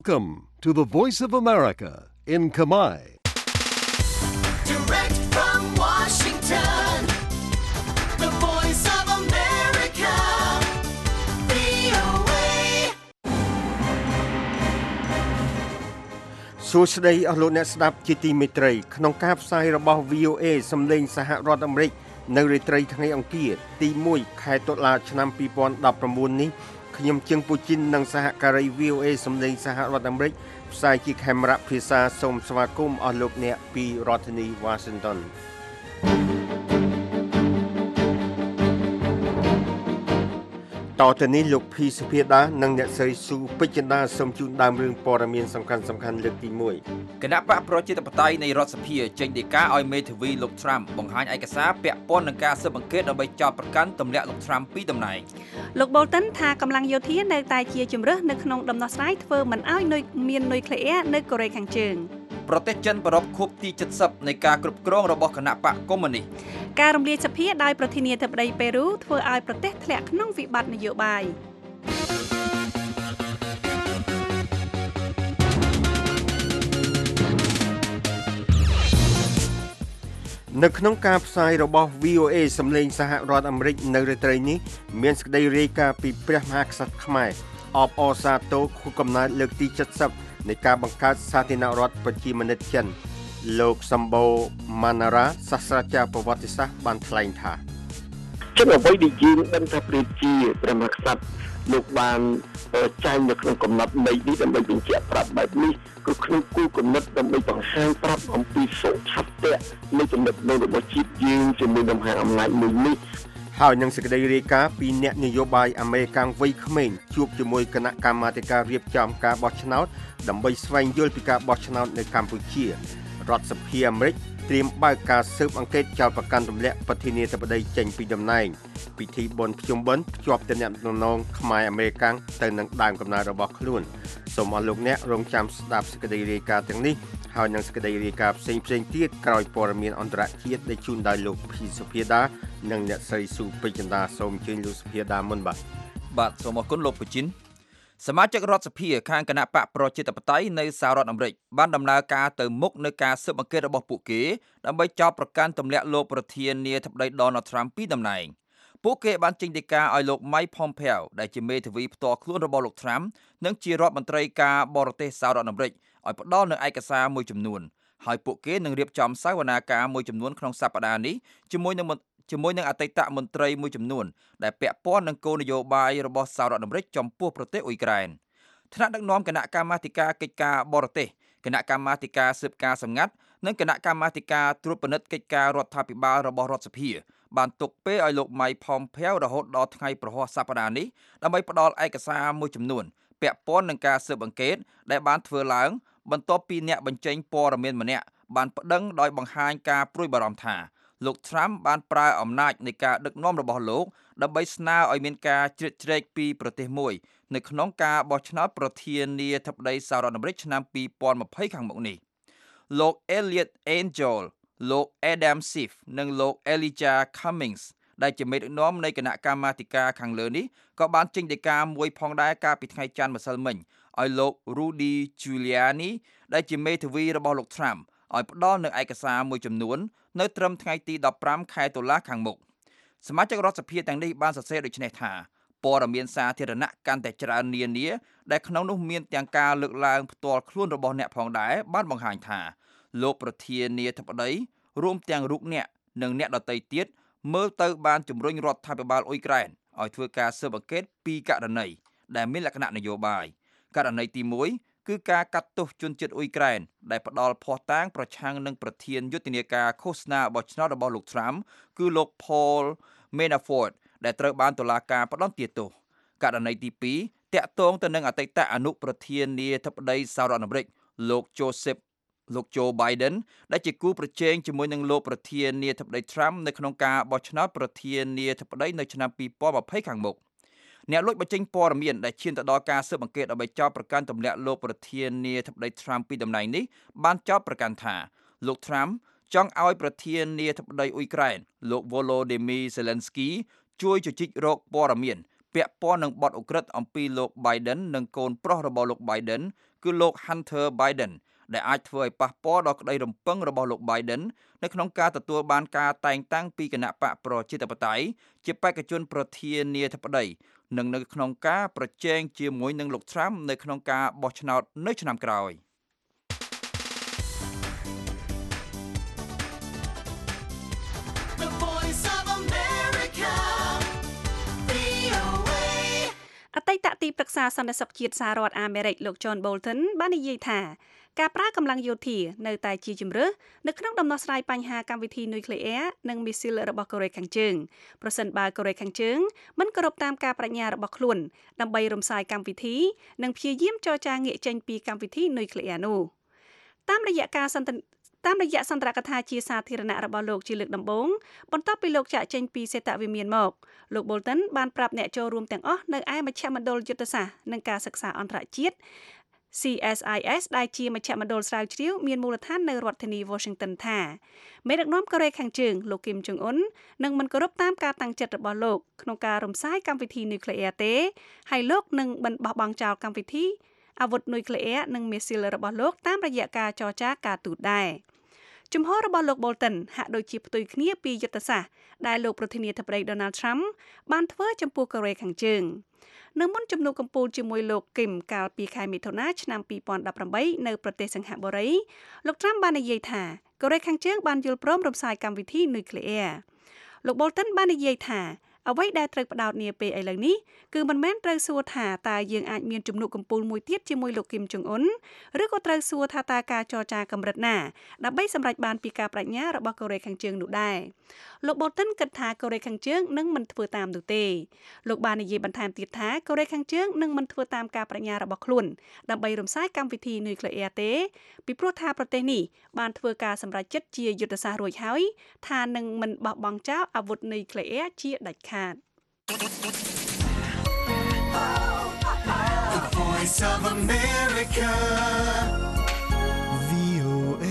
Welcome to the Voice of America in Khmer. Direct from Washington, the Voice of America, VOA. សួស្តីអស់លោកអ្នកស្ដាប់ជាទីមេត្រីក្នុងការផ្សាយរបស់ VOA សំឡេងសហរដ្ឋអាមេរិកនៅរាត្រីថ្ងៃអង្គារទី1ខែតុលាឆ្នាំ2019នេះខ្ញុំជើងពូជីននិងសហការី VOA សំឡេងសហរដ្ឋអាមេរិកផ្សាយជាខេមរៈភាសាសូមស្វាគមន៍អស់លោកអ្នកពីរដ្ឋធានី Washington តទៅនេះលោកភីសុភាដានិងអ្នកស្រីស៊ូពេជ្រចិន្តាសូមជូនដើមរឿងព័ត៌មានសំខាន់លើកទី1 គណៈបកប្រជាធិបតេយ្យនៃរដ្ឋសភាចេញដីកាឲ្យមេធាវីលោក Trump បង្ហាញឯកសារពាក់ព័ន្ធនឹងការស៊ើបអង្កេតដើម្បីចោទប្រកាន់ទម្លាក់លោក Trump ពីតំណែងលោក Bolton ថាកម្លាំងយោធានៅតែជាជំរើសនៅក្នុងដំណោះស្រាយធ្វើមិនឲ្យមាននុយក្លេអ៊ែរនៅកូរ៉េខាងជើងប្រទេសចិនប្រពខួបទី70នៃការគ្រប់គ្រងរបស់គណៈបកកុម្មុយនីសការរំលាយសភាដោយប្រធានាធិបតីប៉េរូធ្វើឲ្យប្រទេសធ្លាក់ក្នុងវិបត្តិនយោបាយនៅក្នុងការផ្សាយរបស់ VOA សំឡេងសហរដ្ឋអាមេរិកនៅរាត្រីនេះមានសេចក្តីរាយការណ៍ពីព្រះមហាក្សត្រខ្មែរអបអរសាទរខួបកំណើតលើកទី70នៃការបង្កើតសាធារណរដ្ឋប្រជាមានិតចិនលោកសម្បូរម៉ាណារ៉ាសាស្ត្រាចារ្យប្រវត្តិសាស្ត្របានថ្លែងថាចឹងអ្វីដែលយើងដឹងថាព្រះជាព្រះមហាក្សត្រលោកបានចែងនៅក្នុងកំណត់នៃនេះដើម្បីបញ្ជាក់ប្រាប់បែបនេះគឺក្នុងគោលគំនិតដើម្បីបង្ហាញប្រាប់អំពីសុឆាប់តៈនៃចំណុចនៅរបស់ជាតិយើងជាមួយនឹងមហាអំណាចមួយនេះហើយនឹងសេចក្តីរាយការណ៍ពីអ្នកនយោបាយអាមេរិកវ័យក្មេងជួបជាមួយគណៈកម្មាធិការរៀបចំការបោះឆ្នោតដើម្បីស្វែងយល់ពីការបោះឆ្នោតនៅកម្ពុជារដ្ឋសភាអាមេរិកត្រៀមបើកការស៊ើបអង្កេតចោទប្រកាន់ទម្លាក់ប្រធានាធិបតីចេញពីតំណែងពិធីបុណ្យភ្ជុំបិណ្ឌភ្ជាប់ទំនាក់ទំនងខ្មែរអាមេរិកទៅនឹងដើមកំណើតរបស់ខ្លួនសូមអស់លោកអ្នករងចាំស្ដាប់សេចក្តីរាយការណ៍ទាំងនេះហើយនឹងសេចក្តីរាយការណ៍ផ្សេងទៀតក្រោយព័ត៌មានអន្តរជាតិដែលជូនដោយលោកភីសុភាដានិងអ្នកស្រីស៊ូពេជ្រចិន្តាសូមអញ្ជើញលោកសុភាដាមុនបាទសូមអរគុណលោកពូជីនសមាជិករដ្ឋសភាខាងគណៈបកប្រជាធិបតេយ្យនៅសហរដ្ឋអាមេរិកបានដំណើរការទៅមុខនៅការស៊ើបអង្កេតរបស់ពួកគេដើម្បីចោទប្រកាន់ទម្លាក់លោកប្រធានាធិបតី Donald Trump ពីតំណែងពួកគេបានចេញដីកាឲ្យលោក Mike Pompeo ដែលជាមេធាវីផ្ទាល់ខ្លួនរបស់លោក Trump និងជារដ្ឋមន្ត្រីការបរទេសសហរដ្ឋអាមេរិកឲ្យផ្ដល់នូវឯកសារមួយចំនួនហើយពួកគេនឹងរៀបចំសវនាការមួយចំនួនក្នុងសប្តាហ៍នេះជាមួយនឹងអតីតមន្ត្រីមួយចំនួនដែលពាក់ព័ន្ធនឹងគោលនយោបាយរបស់សហរដ្ឋអាមេរិកចំពោះប្រទេសអ៊ុយក្រែនថ្នាក់ដឹកនាំគណៈកម្មាធិការកិច្ចការបរទេសគណៈកម្មាធិការស៊ើបការសម្ងាត់និងគណៈកម្មាធិការត្រួតពិនិត្យកិច្ចការរដ្ឋាភិបាលរបស់រដ្ឋសភាបានទុកពេលឲ្យលោក Mike Pompeo រហូតដល់ថ្ងៃប្រហ័សសប្តាហ៍នេះដើម្បីផ្ដល់ឯកសារមួយចំនួនពាក់ព័ន្ធនឹងការស៊ើបអង្កេតដែលបានធ្វើឡើងបន្ទាប់ពីអ្នកបញ្ចេញព័ត៌មានម្នាក់បានប្តឹងដោយបង្ហាញការព្រួយបារម្ភថាលោក Trump បានប្រើអំណាចនៃការដឹកនាំរបស់លោកដើម្បីស្នើឲ្យមានការជ្រៀតជ្រែកពីប្រទេសមួយនៅក្នុងការបោះឆ្នោតប្រធានាធិបតីសហរដ្ឋអាមេរិកឆ្នាំ2020ខាងមុខនេះលោក Eliot Engel លោក Adam Schiff និងលោក Elijah Cummings ដែលជាមេដឹកនាំនៃគណៈកម្មាធិការខាងលើនេះក៏បានចេញដីកាមួយផងដែរកាលពីថ្ងៃច័ន្ទម្សិលមិញឲ្យលោក Rudy Giuliani ដែលជាមេធាវីរបស់លោក Trump ឲ្យផ្ដល់នូវឯកសារមួយចំនួននៅត្រឹមថ្ងៃទី15ខែតុលាខាងមុខសមាជិករដ្ឋសភាទាំងនេះបានសរសេរដូចនេះថាព័ត៌មានសាធារណៈកាន់តែច្រើននានាដែលក្នុងនោះមានទាំងការលើកឡើងផ្ទាល់ខ្លួនរបស់អ្នកផងដែរបានបង្ហាញថាលោកប្រធានាធិបតីរួមទាំងរូបអ្នកនិងអ្នកដទៃទៀតមើលទៅបានជំរុញរដ្ឋាភិបាលអ៊ុយក្រែនឲ្យធ្វើការស៊ើបអង្កេតពីករណីដែលមានលក្ខណៈនយោបាយករណីទី1គឺការកាត់ទោសជនជាតិអ៊ុយក្រែនដែលផ្ដាល់ភ័ស្តុតាងប្រឆាំងនឹងប្រធានយុទ្ធនាការឃោសនាបោះឆ្នោតរបស់លោក Trump គឺលោក Paul Manafort ដែលត្រូវបានតុលាការផ្តន្ទាទោសករណីទី2តាក់ទងទៅនឹងអតីតអនុប្រធានាធិបតីសហរដ្ឋអាមេរិកលោក Joe Biden ដែលជាគូប្រជែងជាមួយនឹងលោកប្រធានាធិបតី Trump នៅក្នុងការបោះឆ្នោតប្រធានាធិបតីនៅឆ្នាំ2020ខាងមុខអ្នកលួចបញ្ចេញព័ត៌មានដែលឈានទៅដល់ការស៊ើបអង្កេតដើម្បីចោទប្រកាន់ទម្លាក់លោកប្រធានាធិបតី Trump ពីតំណែងនេះបានចោទប្រកាន់ថាលោក Trump ចង់ឲ្យប្រធានាធិបតីអ៊ុយក្រែនលោក Volodymyr Zelensky ជួយជជែករកព័ត៌មានពាក់ព័ន្ធនឹងបទឧក្រិដ្ឋអំពីលោក Biden និងកូនប្រុសរបស់លោក Biden គឺលោក Hunter Biden ដែលអាចធ្វើឲ្យប៉ះពាល់ដល់ក្តីរំពឹងរបស់លោក Biden នៅក្នុងការទទួលបានការតែងតាំងពីគណៈបកប្រជាធិបតេយ្យជាបេក្ខជនប្រធានាធិបតីនិងនៅក្នុងការប្រជែងជាមួយនឹងលោក Trump នៅក្នុងការបោះឆ្នោតនៅឆ្នាំក្រោយ។ The Voice of America, VOA. អតីតទីប្រឹក្សាសន្តិសុខជាតិសហរដ្ឋអាមេរិកលោក John Bolton បាននិយាយថាការប្រើកម្លាំងយោធានៅតែជាជម្រើសនៅក្នុងដំណោះស្រាយបញ្ហាកម្មវិធីនុយក្លេអ៊ែរនិងមីស៊ីលរបស់កូរ៉េខាងជើងប្រសិនបើកូរ៉េខាងជើងមិនគោរពតាមការប្រាជ្ញារបស់ខ្លួនដើម្បីរំសាយកម្មវិធីនិងព្យាយាមចរចាងាកចេញពីកម្មវិធីនុយក្លេអ៊ែរនោះតាមរយៈសន្ទរកថាជាសាធារណៈរបស់លោកជាលើកដំបូងបន្ទាប់ពីលោកចាក់ចេញពីសេតវិមានមកលោក Bolton បានប្រាប់អ្នកចូលរួមទាំងអស់នៅឯមជ្ឈមណ្ឌលយុទ្ធសាស្ត្រនិងការសិក្សាអន្តរជាតិ CSIS ដែលជាមជ្ឈមណ្ឌលស្រាវជ្រាវមានមូលដ្ឋាននៅរដ្ឋធានី Washington ថាមេដឹកនាំកូរ៉េខាងជើងលោក Kim Jong Un នឹងមិនគោរពតាមការតាំងចិត្តរបស់លោកក្នុងការរំសាយកម្មវិធីនុយក្លេអ៊ែរទេហើយលោកនឹងមិនបោះបង់ចោលកម្មវិធីអាវុធនុយក្លេអ៊ែរនិងមីស៊ីលរបស់លោកតាមរយៈការចរចាការទូតដែរជំហររបស់លោក Bolton ហាក់ដូចជាផ្ទុយគ្នាពីយុទ្ធសាស្ត្រដែលលោកប្រធានាធិបតី Donald Trump បានធ្វើចំពោះកូរ៉េខាងជើងនៅមុនជំនួបកំពូលជាមួយលោក Kim កាលពីខែមិថុនាឆ្នាំ2018នៅប្រទេសសិង្ហបុរីលោក Trump បាននិយាយថាកូរ៉េខាងជើងបានយល់ព្រមរំសាយកម្មវិធីនុយក្លេអ៊ែរលោក Bolton បាននិយាយថាអ្វីដែលត្រូវផ្ដោតនាពេលឥឡូវនេះគឺមិនមែនត្រូវសួរថាតើយើងអាចមានជំនួបកំពូលមួយទៀតជាមួយលោក Kim Jong Un ឬក៏ត្រូវសួរថាតើការចរចាកម្រិតណាដើម្បីសម្រេចបានពីការប្រាជ្ញារបស់កូរ៉េខាងជើងនោះដែរលោក Bolton គិតថាកូរ៉េខាងជើងនឹងមិនធ្វើតាមនោះទេលោកបាននិយាយបន្ថែមទៀតថាកូរ៉េខាងជើងនឹងមិនធ្វើតាមការប្រាជ្ញារបស់ខ្លួនដើម្បីរំសាយកម្មវិធីនុយក្លេអ៊ែរទេពីព្រោះថាប្រទេសនេះបានធ្វើការសម្រេចចិត្តជាយុទ្ធសាស្ត្ររួចហើយថានឹងមិនបោះបង់ចោលអាវុធនុយក្លេអ៊ែរជាដាច់ខាត The Voice of America, VOA.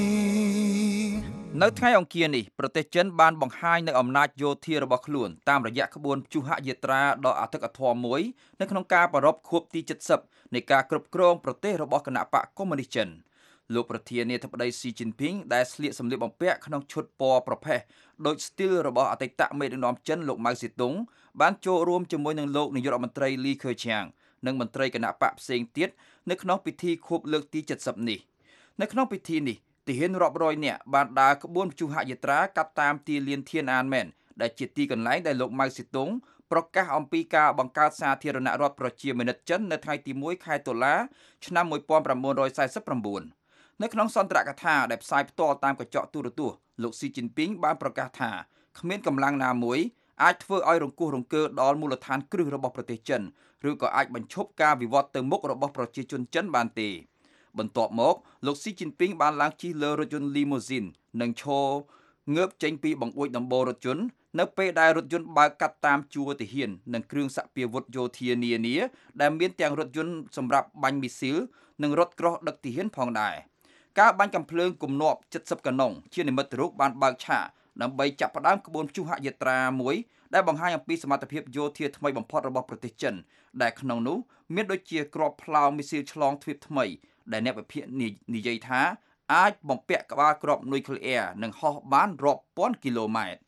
នៅថ្ងៃអង្គារនេះប្រទេសចិនបានបង្ហាញនូវអំណាចយោធារបស់ខ្លួនតាមរយៈក្បួនព្យុហយាត្រាដ៏អធិកអធមមួយនៅក្នុងការប្រារព្ធខួបទី70នៃការគ្រប់គ្រងប្រទេសរបស់គណបក្សកុម្មុយនីសចិនលោកប្រធានាធិបតីស៊ីជីនភីងដែលស្លៀកសម្លៀកបំពាក់ក្នុងឈុតពណ៌ប្រផេះដូចស្ទីលរបស់អតីតមេដឹកនាំចិនលោកម៉ៅសេតុងបានចូលរួមជាមួយនឹងលោកនាយករដ្ឋមន្ត្រីលីខឺឈៀងនិងមន្ត្រីគណបក្សផ្សេងទៀតនៅក្នុងពិធីខួបលើកទី70នេះនៅក្នុងពិធីនេះទាហានរាប់រយនាក់បានដើរក្បួនព្យុហយាត្រាកាត់តាមទីលានធានអានមែនដែលជាទីកន្លែងដែលលោកម៉ៅសេតុងប្រកាសអំពីការបង្កើតសាធារណរដ្ឋប្រជាមានិតចិននៅថ្ងៃទី1ខែតុលាឆ្នាំ1949នៅក្នុងសន្ទរកថាដែលផ្សាយផ្ទាល់តាមកញ្ចក់ទូរទស្សន៍លោកស៊ីជីនពីងបានប្រកាសថាគ្មានកម្លាំងណាមួយអាចធ្វើឲ្យរង្គោះរង្គើដល់មូលដ្ឋានគ្រឹះរបស់ប្រទេសចិនឬក៏អាចបញ្ឈប់ការវិវត្តទៅមុខរបស់ប្រជាជនចិនបានទេបន្ទាប់មកលោកស៊ីជីនពីងបានឡើងជិះលើរថយន្តលីម៉ូស៊ីននិងឈรงើបចេញពីបង្អួចដំបូលរថយន្តនៅពេលដែលរថយន្តបើកកាត់តាមជួរទាហាននិងគ្រឿងសព្វាវុធយោធានានាដែលមានទាំងរថយន្តសម្រាប់បាញ់មីស៊ីលនិងរថក្រោះដឹកទាហានផងដែរការបាញ់កាំភ្លើងគំនាប់70កាណុងជានិមិត្តរូបបានបើកឆាកដើម្បីចាប់ផ្ដើមក្បួនព្យុហយាត្រាមួយដែលបង្ហាញអំពីសមត្ថភាពយោធាថ្មីបំផុតរបស់ប្រទេសចិនដែលក្នុងនោះមានដូចជាគ្រាប់ផ្លោមមីស៊ីលឆ្លងទ្វីបថ្មីដែលអ្នកវិភាគនិយាយថាអាចបំពាក់ក្បាលគ្រាប់នុយក្លេអ៊ែរនិងហោះបានរាប់ពាន់គីឡូម៉ែត្រ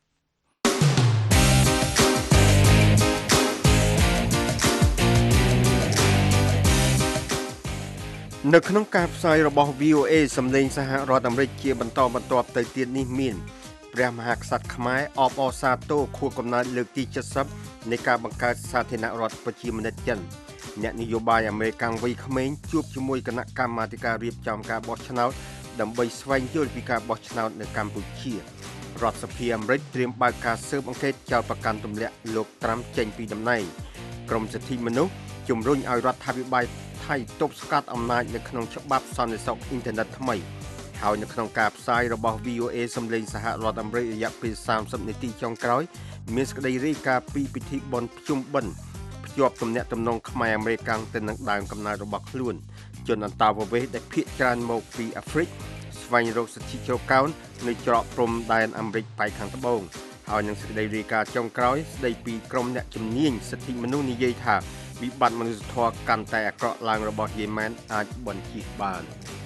នៅក្នុងការផ្សាយរបស់ VOA សម្លេងសហរដ្ឋអាមេរិកជាបន្តបន្ទាប់ទៅទៀតនេះមានព្រះមហាក្សត្រខ្មែរអបអរសាទរខួបកំណើតលើកទី70នៃការបង្កើតសាធារណរដ្ឋប្រជាមានិតចិនអ្នកនយោបាយអាមេរិកវ័យក្មេងជួបជាមួយគណៈកម្មាធិការរៀបចំការបោះឆ្នោតដើម្បីស្វែងយល់ពីការបោះឆ្នោតនៅកម្ពុជារដ្ឋសភាអាមេរិកត្រៀមបើកការស៊ើបអង្កេតចោទប្រកាន់ទម្លាក់លោកត្រាំចេញពីតំណែងក្រមសិទ្ធិមនុស្សជំរុញឲ្យរដ្ឋាភិបាលថៃទប់ស្កាត់អំណាចនៅក្នុងច្បាប់សន្តិសុខអ៊ីនធឺណិតថ្មីហើយនៅក្នុងការផ្សាយរបស់ VOA សម្លេងសហរដ្ឋអាមេរិករយៈពេល30នាទីចុងក្រោយមានសេចក្តីរាយការណ៍ពីពិធីបុណ្យភ្ជុំបិណ្ឌភ្ជាប់ទំនាក់ទំនងខ្មែរអាមេរិកទៅនឹងដើមកំណើតរបស់ខ្លួនជនអន្តោប្រវេសន៍ដែលភាគច្រើនមកពីអាហ្វ្រិកស្វែងរកសិទ្ធិជ្រកកោននៅច្រកព្រំដែនអាមេរិកប៉ែកខាងត្បូងហើយនឹងសេចក្តីរាយការណ៍ចុងក្រោយស្តីពីក្រុមអ្នកជំនាញសិទ្ធិមនុស្សនិយាយថាវិបត្តិមនុស្សធម៌កាន់តែអាក្រក់ឡើងរបស់យេម៉ែនអាចបញ្ជិះបាន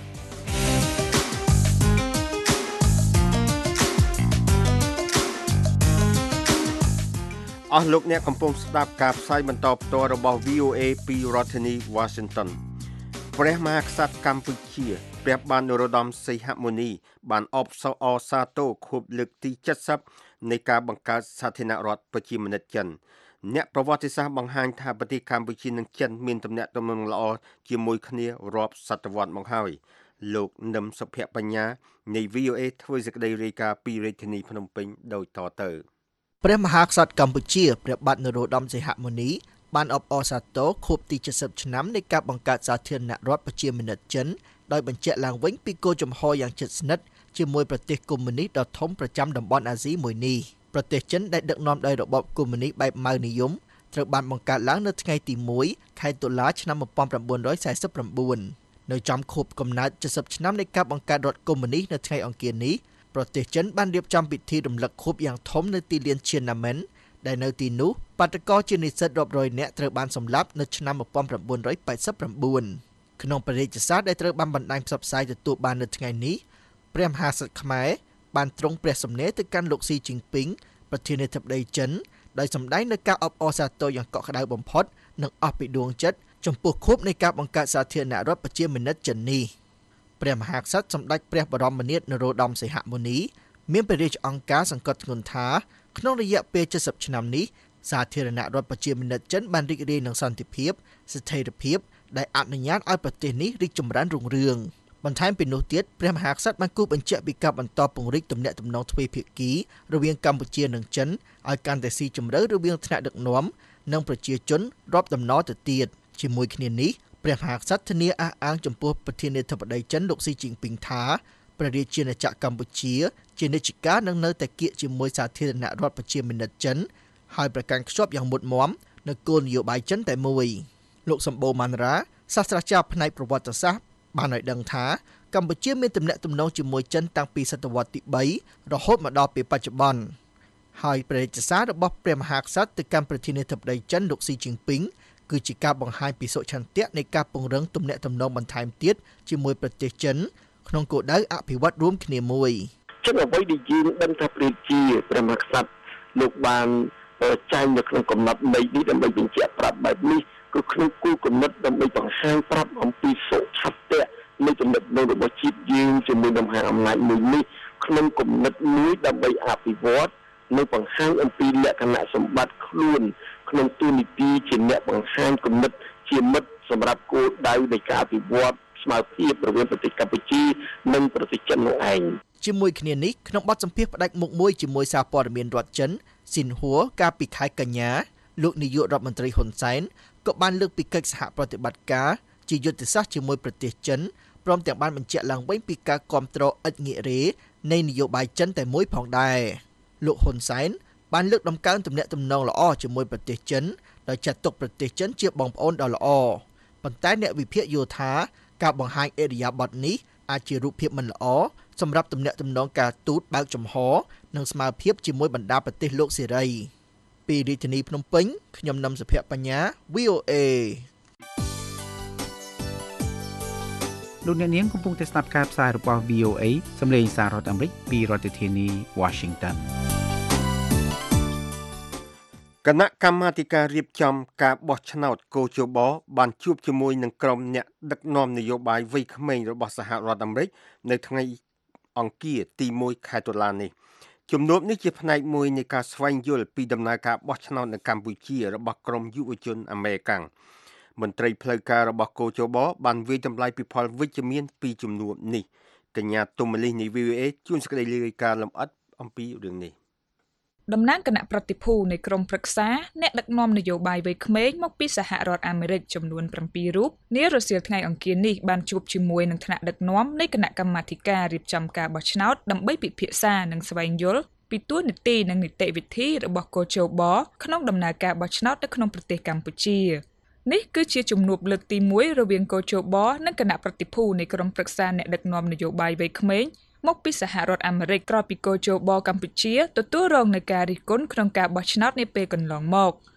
អស់លោកអ្នកកំពុងស្ដាប់ការផ្សាយបន្តផ្ទាល់របស់ VOA ពីរដ្ឋធានី Washington ព្រះមហាក្សត្រកម្ពុជាព្រះបាទនរោត្តមសីហមុនី បានអបអរសាទរខួបលើកទី70នៃការបង្កើតសាធារណរដ្ឋប្រជាមានិតចិនអ្នកប្រវត្តិសាស្ត្របង្ហាញថាប្រទេសកម្ពុជានិងចិនមានទំនាក់ទំនងល្អជាមួយគ្នារាប់សតវត្សរ៍មកហើយលោកនឹមសុភបញ្ញានៃ VOA ធ្វើសេចក្តីរាយការណ៍ពីរាជធានីភ្នំពេញដូចតទៅព្រះមហាក្សត្រកម្ពុជាព្រះបាទនរោត្តមសីហមុនីបានអបអរសាទរខួបទី70ឆ្នាំនៃការបង្កើតសាធារណរដ្ឋប្រជាមានិតចិនដោយបញ្ជាក់ឡើងវិញពីគោលជំហរយ៉ាងជិតស្និទ្ធជាមួយប្រទេសកុម្មុយនីសដ៏ធំប្រចាំតំបន់អាស៊ីមួយនេះប្រទេសចិនដែលដឹកនាំដោយរបបកុម្មុយនីសបែបម៉ៅនិយមត្រូវបានបង្កើតឡើងនៅថ្ងៃទី1ខែតុលាឆ្នាំ1949នៅចំខួបកំណើត70ឆ្នាំនៃការបង្កើតរដ្ឋកុម្មុយនីសនៅថ្ងៃអង្គារនេះប្រទេសចិនបានរៀបចំពិធីរំលឹកខួបយ៉ាងធំនៅទីលានឈៀនណាមិនដែលនៅទីនោះបាតកោជានិស្សិតរាប់រយនាក់ត្រូវបានសម្លាប់នៅឆ្នាំ1989ក្នុងព្រះរាជសារដែលត្រូវបានបណ្ដាញផ្សព្វផ្សាយទទួលបាននៅថ្ងៃនេះព្រះមហាក្សត្រខ្មែរបានទ្រង់ព្រះសំណេរទៅកាន់លោកស៊ីជីនពីងប្រធានាធិបតីចិនដោយសម្ដែងនូវការអបអរសាទរយ៉ាងកក់ក្ដៅបំផុតនិងអស់ពីដួងចិត្តចំពោះខួបនៃការបង្កើតសាធារណរដ្ឋប្រជាមានិតចិននេះព្រះមហាក្សត្រសម្ដេចព្រះបរមនាថនរោត្តមសីហមុនីមានព្រះរាជអង្គការសង្កត់ធ្ងន់ថាក្នុងរយៈពេល70ឆ្នាំនេះសាធារណរដ្ឋប្រជាមានិតចិនបានរីករាយនឹងសន្តិភាពស្ថិរភាពដែលអនុញ្ញាតឲ្យប្រទេសនេះរីកចម្រើនរុងរឿងបន្ថែមពីនោះទៀតព្រះមហាក្សត្របានគូបញ្ជាក់ពីការបន្តពង្រីកទំនាក់ទំនងទ្វេភាគីរវាងកម្ពុជានិងចិនឲ្យកាន់តែស៊ីជម្រៅរវាងថ្នាក់ដឹកនាំនិងប្រជាជនរាប់តំណទៅទៀតជាមួយគ្នានេះព្រះមហាក្សត្រធានាអះអាងចំពោះប្រធានាធិបតីចិនលោកស៊ីជីនពីងថាព្រះរាជាណាចក្រកម្ពុជាជានិច្ចកាលនឹងនៅតែគៀកជាមួយសាធារណរដ្ឋប្រជាមានិតចិនហើយប្រកាន់ខ្ជាប់យ៉ាងមុតមាំនៅគោលនយោបាយចិនតែមួយលោកសម្បូរម៉ាន់រ៉ាសាស្ត្រាចារ្យផ្នែកប្រវត្តិសាស្ត្របានឲ្យដឹងថាកម្ពុជាមានទំនាក់ទំនងជាមួយចិនតាំងពីសតវត្សទី3រហូតមកដល់ពេលបច្ចុប្បន្នហើយព្រះរាជសាររបស់ព្រះមហាក្សត្រទៅកាន់ប្រធានាធិបតីចិនលោកស៊ីជីនពីងគឺជាការបង្ហាញពីសុឆន្ទៈនៃការពង្រឹងទំនាក់ទំនងបន្ថែមទៀតជាមួយប្រទេសចិនក្នុងគោលដៅអភិវឌ្ឍរួមគ្នាមួយចឹងអ្វីដែលយើងដឹងថាព្រះជាព្រះមហាក្សត្រលោកបានចែងនៅក្នុងកំណត់នៃនេះដើម្បីបញ្ជាក់ប្រាប់បែបនេះគឺក្នុងគោលគំនិតដើម្បីបង្ហាញប្រាប់អំពីសុឆន្ទៈនៃទំនាក់ទំនងរបស់ជាតិយើងជាមួយនឹងមហាអំណាចមួយនេះក្នុងគំនិតមួយដើម្បីអភិវឌ្ឍនៅបង្ហាញអំពីលក្ខណៈសម្បត្តិខ្លួនក្នុងទូនីតិជាអ្នកបង្ហាញគំនិតជាមិត្តសម្រាប់គោលដៅនៃការអភិវឌ្ឍស្មើភាពរវាងប្រទេសកម្ពុជានិងប្រទេសចិននោះឯងជាមួយគ្នានេះក្នុងបទសម្ភាសន៍ផ្ដាច់មុខមួយជាមួយសារព័ត៌មានរដ្ឋចិនស៊ីនហួរកាលពីខែកញ្ញាលោកនាយករដ្ឋមន្ត្រីហ៊ុនសែនក៏បានលើកពីកិច្ចសហប្រតិបត្តិការជាយុទ្ធសាស្ត្រជាមួយប្រទេសចិនព្រមទាំងបានបញ្ជាក់ឡើងវិញពីការគ្រប់គ្រងឥតងាករេនៃនយោបាយចិនតែមួយផងដែរលោកហ៊ុនសែនបានលើកដំកើងទំនាក់ទំនងល្អជាមួយប្រទេសចិនដោយចាត់ទុកប្រទេសចិនជាបងប្អូនដ៏ល្អប៉ុន្តែអ្នកវិភាគយល់ថាការបង្ហាញអេរយាប័តនេះអាចជារូបភាពមិនល្អសម្រាប់ទំនាក់ទំនងការទូតបើកចំហនិងស្មើភាពជាមួយបណ្ដាប្រទេសលោកសេរីពីរាជធានីភ្នំពេញខ្ញុំនឹមសុភបញ្ញា VOA លោកអ្នកនាងកំពុងតែស្ដាប់ការផ្សាយរបស់ VOA សម្លេងសាររដ្ឋអាមេរិកពីរដ្ឋធានី Washington គណៈកម្មាធិការរៀបចំការបោះឆ្នោតកោជបបានជួបជាមួយនឹងក្រុមអ្នកដឹកនាំនយោបាយវ័យក្មេងរបស់សហរដ្ឋអាមេរិកនៅថ្ងៃអង្គារទី1ខែតុលានេះជំនួបនេះជាផ្នែកមួយនៃការស្វែងយល់ពីដំណើរការបោះឆ្នោតនៅកម្ពុជារបស់ក្រុមយុវជនអាមេរិកមន្ត្រីផ្លូវការរបស់កោជបបានវិយតម្លៃពីផលវិជ្ជមានពីជំនួបនេះកញ្ញាទុំមលីនៃ VOA ជួនសេចក្តីរាយការណ៍លម្អិតអំពីរឿងនេះតំណាងគណៈប្រតិភូនៃក្រុមប្រឹក្សាអ្នកដឹកនាំនយោបាយវ័យក្មេងមកពីសហរដ្ឋអាមេរិកចំនួន7រូបនារសៀលថ្ងៃអង្គារនេះបានជួបជាមួយនឹងថ្នាក់ដឹកនាំនៃគណៈកម្មាធិការរៀបចំការបោះឆ្នោតដើម្បីពិភាក្សានិងស្វែងយល់ពីទួលនីតិនិងនីតិវិធីរបស់កោជបក្នុងដំណើរការបោះឆ្នោតនៅក្នុងប្រទេសកម្ពុជានេះគឺជាជំនួបលើកទី1រវាងកោជបនិងគណៈប្រតិភូនៃក្រុមប្រឹក្សាអ្នកដឹកនាំនយោបាយវ័យក្មេងមកពីសហរដ្ឋអាមេរិកក្រោយពីកោជបកម្ពុជាទទួលរងនឹងការរិះគន់ក្នុងការបោះឆ្នោតនាពេលកន្លងមក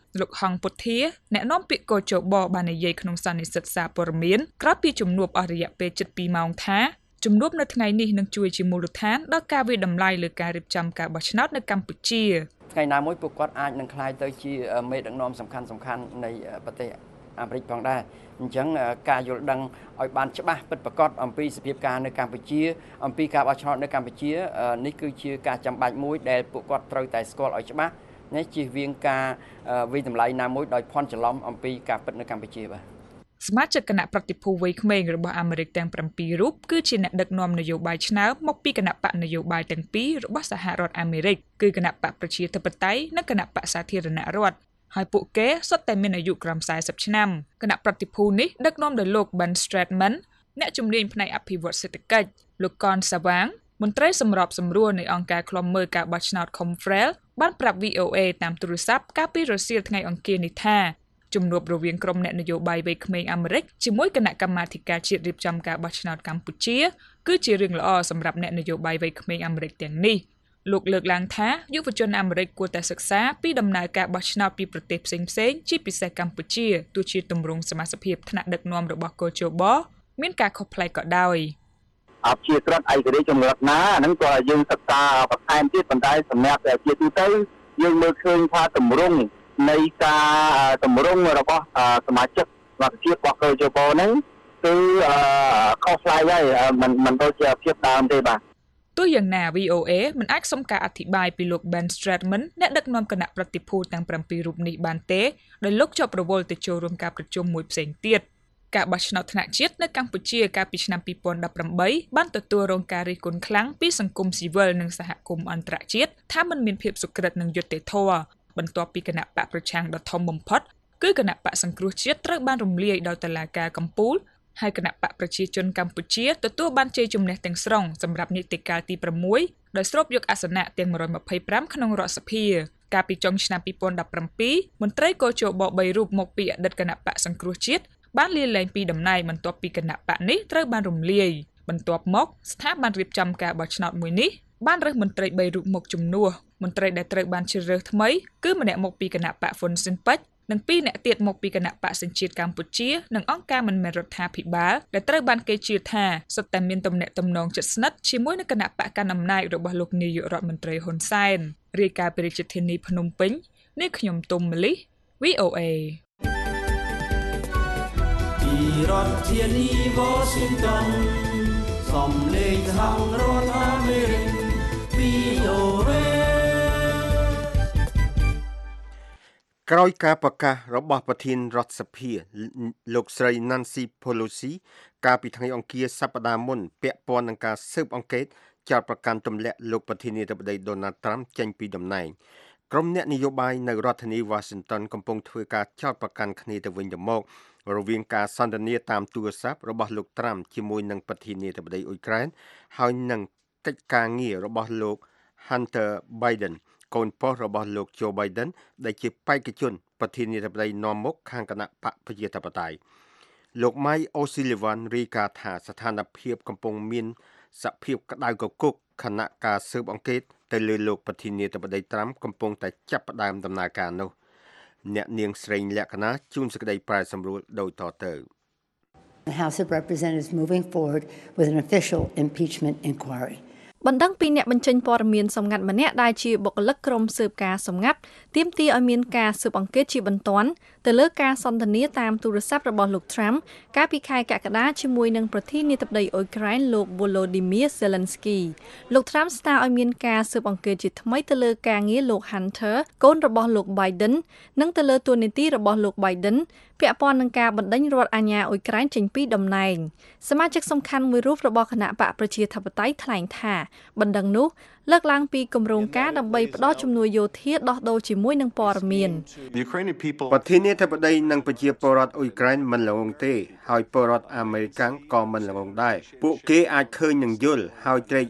លោកហងពុធាអ្នកនាំពាក្យកោជបបាននិយាយក្នុងសន្និសីទសារព័ត៌មានក្រោយពីជំនួបអស់រយៈពេល7ម៉ោងថាជំនួបនៅថ្ងៃនេះនឹងជួយជាមូលដ្ឋានដល់ការវិដំឡៃលើការរៀបចំការបោះឆ្នោតនៅកម្ពុជាថ្ងៃណាមួយពួកគាត់អាចនឹងក្លាយទៅជាមេដឹកនាំសំខាន់នៃប្រទេសអាមេរិកផងដែរអញ្ចឹងការយល់ដឹងឲ្យបានច្បាស់ពិតប្រាកដអំពីសភាពការនៅកម្ពុជាអំពីការបោះឆ្នោតនៅកម្ពុជានេះគឺជាការចាំបាច់មួយដែលពួកគាត់ត្រូវតែស្គាល់ឲ្យច្បាស់នេះជៀសវាងការវិតម្លៃណាមួយដោយភ័ន្តច្រឡំអំពីការពិតនៅកម្ពុជាបាទសមាជិកគណៈប្រតិភូវ័យក្មេងរបស់អាមេរិកទាំង7រូបគឺជាអ្នកដឹកនាំនយោបាយឆ្នើមមកពីគណៈបកនយោបាយទាំងពីររបស់សហរដ្ឋអាមេរិកគឺគណៈបកប្រជាធិបតេយ្យនិងគណៈបកសាធារណរដ្ឋហើយពួកគេសុទ្ធតែមានអាយុក្រោម40ឆ្នាំគណៈប្រតិភូនេះដឹកនាំដោយលោក Ben Stratman អ្នកជំនាញផ្នែកអភិវឌ្ឍសេដ្ឋកិច្ចលោកកនសាវាងមន្ត្រីសម្របសម្រួលនៃអង្គការឃ្លាំមើលការបោះឆ្នោត Confrel បានប្រាប់ VOA តាមទូរស័ព្ទកាលពីរសៀលថ្ងៃអង្គារនេះថាជំនួបរវាងក្រុមអ្នកនយោបាយវ័យក្មេងអាមេរិកជាមួយគណៈកម្មាធិការជាតិរៀបចំការបោះឆ្នោតកម្ពុជាគឺជារឿងល្អសម្រាប់អ្នកនយោបាយវ័យក្មេងអាមេរិកទាំងនេះលោកលើកឡើងថាយុវជនអាមេរិកគួរតែសិក្សាពីដំណើរការបោះឆ្នោតពីប្រទេសផ្សេងៗជាពិសេសកម្ពុជាទោះជាទម្រង់សមាជិកភាពថ្នាក់ដឹកនាំរបស់កោជបមានការខុសប្លែកក៏ដោយអព្យាក្រឹតឯករាជ្យចម្រុះណាហ្នឹងក៏យើងសិក្សាបន្ថែមទៀតប៉ុន្តែសម្រាប់តែជាទូទៅយើងមើលឃើញថាទម្រង់នៃការទម្រង់របស់សមាជិកសមាជិករបស់កោជបហ្នឹងគឺខុសប្លែកហើយមិនដូចជាភាពដើមទេបាទទោះយ៉ាងណា VOA មិនអាចសុំការអធិប្បាយពីលោក Ben Stratman អ្នកដឹកនាំគណៈប្រតិភូទាំង7រូបនេះបានទេដោយលោកជាប់រវល់ទៅចូលរួមការប្រជុំមួយផ្សេងទៀតការបោះឆ្នោតថ្នាក់ជាតិនៅកម្ពុជាកាលពីឆ្នាំ2018បានទទួលរងការរិះគន់ខ្លាំងពីសង្គមស៊ីវិលនិងសហគមន៍អន្តរជាតិថាមិនមានភាពសុក្រិតនិងយុត្តិធម៌បន្ទាប់ពីគណៈបកប្រឆាំងដ៏ធំបំផុតគឺគណៈបកសង្គ្រោះជាតិត្រូវបានរំលាយដោយតុលាការកំពូលហើយគណៈបកប្រជាជនកម្ពុជាទទួលបានជ័យជំនះទាំងស្រុងសម្រាប់នីតិកាលទី6ដោយស្រូបយកអាសនៈទាំង125ក្នុងរដ្ឋសភាកាលពីចុងឆ្នាំ2017មន្ត្រីកោជប3រូបមកពីអតីតគណៈបកសង្គ្រោះជាតិបានលាលែងពីតំណែងបន្ទាប់ពីគណៈបកនេះត្រូវបានរំលាយបន្ទាប់មកស្ថាប័នរៀបចំការបោះឆ្នោតមួយនេះបានរើសមន្ត្រី3រូបមកជំនួសមន្ត្រីដែលត្រូវបានជ្រើសរើសថ្មីគឺម្នាក់មកពីគណៈបកហ៊ុនស៊ិនប៉ិចនិង2អ្នកទៀតមកពីគណៈបកសញ្ជាតិកម្ពុជានិងអង្គការមិនមែនរដ្ឋាភិបាលដែលត្រូវបានគេជឿថាសុទ្ធតែមានទំនាក់ទំនងជិតស្និទ្ធជាមួយនឹងគណៈបកកណ្ដាលអំណាចរបស់លោកនាយករដ្ឋមន្ត្រីហ៊ុនសែនរាយការណ៍ពីរាជធានីភ្នំពេញនេះខ្ញុំទុំម៉ាលី VOA ពីរដ្ឋធានី Washington សំឡេងសហរដ្ឋអាមេរិក VOA ក្រោយការប្រកាសរបស់ប្រធានរដ្ឋសភាលោកស្រី Nancy Pelosi កាលពីថ្ងៃអង្គារសប្តាហ៍មុនពាក់ព័ន្ធនឹងការស៊ើបអង្កេតចោទប្រកាន់ទម្លាក់លោកប្រធានាធិបតី Donald Trump ចេញពីតំណែងក្រុមអ្នកនយោបាយនៅរដ្ឋធានី Washington កំពុងធ្វើការចោទប្រកាន់គ្នាទៅវិញទៅមករវាងការសន្ទនាតាមទូរស័ព្ទរបស់លោក Trump ជាមួយនឹងប្រធានាធិបតីអ៊ុយក្រែនហើយនឹងកិច្ចការងាររបស់លោក Hunter Bidenកូនប្រុសរបស់លោក Joe Biden ដែលជាបេក្ខជនប្រធានាធិបតីនាំមុខខាងគណៈបកប្រជាធិបតេយ្យលោក Mike O'Sullivan រាយការណ៍ថាស្ថានភាពកំពុងមានសភាពក្តៅគគុកខណៈការស៊ើបអង្កេតទៅលើលោកប្រធានាធិបតី Trump កំពុងតែចាប់ផ្ដើមដំណើរការនោះអ្នកនាងស្រីលក្ខណាជួនសេចក្តីប្រែសម្រួលដូចតទៅ The House of Representatives moving forward with an official impeachment inquiry បណ្ដឹងពីអ្នកបញ្ចេញព័ត៌មានសម្ងាត់ម្នាក់ដែលជាបុគ្គលិកក្រុមស៊ើបការសម្ងាត់ទាមទារឲ្យមានការស៊ើបអង្កេតជាបន្ទាន់ទៅលើការសន្ទនាតាមទូរស័ព្ទរបស់លោក Trump កាលពីខែកក្កដាជាមួយនឹងប្រធានាធិបតីអ៊ុយក្រែនលោក Volodymyr Zelensky លោក Trump ស្នើឲ្យមានការស៊ើបអង្កេតជាថ្មីទៅលើការងារលោក Hunter កូនរបស់លោក Biden និងទៅលើតួនាទីរបស់លោក Biden ពាក់ព័ន្ធនឹងការបណ្ដេញរដ្ឋអាជ្ញាអ៊ុយក្រែនចេញពីតំណែងសមាជិកសំខាន់មួយរូបរបស់គណៈបកប្រជាធិបតេយ្យថ្លែងថាបណ្ដឹងនោះលើកឡើងពីគម្រោងការដើម្បីផ្ដល់ជំនួយយោធាដោះដូរជាមួយនឹងព័ត៌មានប្រធានាធិបតីនិងប្រជាពលរដ្ឋអ៊ុយក្រែនមិនល្ងងទេហើយពលរដ្ឋអាមេរិកក៏មិនល្ងងដែរពួកគេអាចឃើញនឹងយល់ហើយត្រេកអរ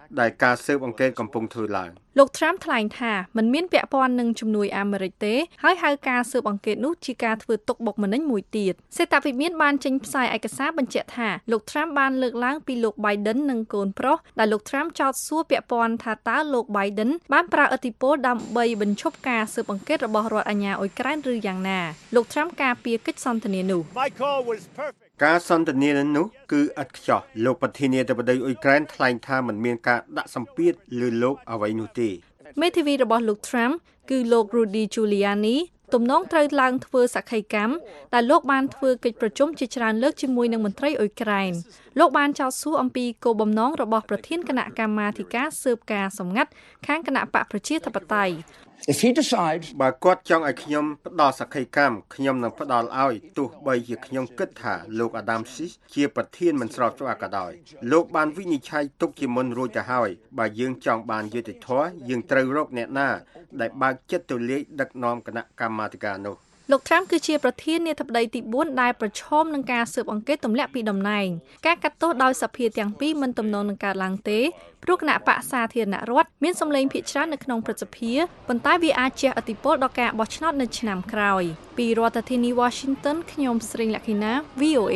ដែលការស៊ើបអង្កេតកំពុងធ្វើឡើងលោក Trump ថ្លែងថាមិនមានពាក់ព័ន្ធនឹងជំនួយអាមេរិកទេហើយហៅការស៊ើបអង្កេតនោះជាការធ្វើទុកបុកម្នេញមួយទៀតសេដ្ឋវិមានបានចេញផ្សាយឯកសារបញ្ជាក់ថាលោក Trump បានលើកឡើងពីលោក Biden និងកូនប្រុសដែលលោក Trump ចោទសួរពាក់ព័ន្ធថាតើលោក Biden បានប្រើឥទ្ធិពលដើម្បីបញ្ឈប់ការស៊ើបអង្កេតរបស់រដ្ឋអាជ្ញាអ៊ុយក្រែនឬយ៉ាងណាលោក Trump ការពារកិច្ចសន្ទនានោះការសន្ទនានោះគឺឥតខ្ចោះលោកប្រធានាធិបតីអ៊ុយក្រែនថ្លែងថាមិនមានការដាក់សម្ពាធលើលោកអ្វីនោះទេមេធាវីរបស់លោក Trump គឺលោក Rudy Giuliani ទំនងត្រូវឡើងធ្វើសក្ខីកម្មដែលលោកបានធ្វើកិច្ចប្រជុំជាច្រើនលើកជាមួយនឹងមន្ត្រីអ៊ុយក្រែនលោកបានចោទសួរអំពីគោលបំណងរបស់ប្រធានគណៈកម្មាធិការស៊ើបការសម្ងាត់ខាងគណៈបកប្រជាធិបតេយ្យ If he decides បើគាត់ចង់ឲ្យខ្ញុំផ្ដល់សក្ខីកម្មខ្ញុំនឹងផ្ដល់ឲ្យទោះបីជាខ្ញុំគិតថាលោក Adam Schiff ជាប្រធានមិនស្របច្បាប់ក៏ដោយលោកបានវិនិច្ឆ័យទុកជាមុនរួចទៅហើយបើយើងចង់បានយុត្តិធម៌យើងត្រូវរកអ្នកណាដែលបើកចិត្តទូលាយដឹកនាំគណៈកម្មាធិការនោះលោក Trump គឺជាប្រធានាធិបតីទី4ដែលប្រឈមនឹងការស៊ើបអង្កេតទម្លាក់ពីតំណែងការកាត់ទោសដោយសភាទាំងពីរមិនទំនងនឹងកើតឡើងទេព្រោះគណៈបក្សសាធារណរដ្ឋមានសម្លេងភាគច្រើននៅក្នុងព្រឹទ្ធសភាប៉ុន្តែវាអាចជះឥទ្ធិពលដល់ការបោះឆ្នោតនៅឆ្នាំក្រោយពីរដ្ឋធានី Washington ខ្ញុំស្រីលក្ខិណា VOA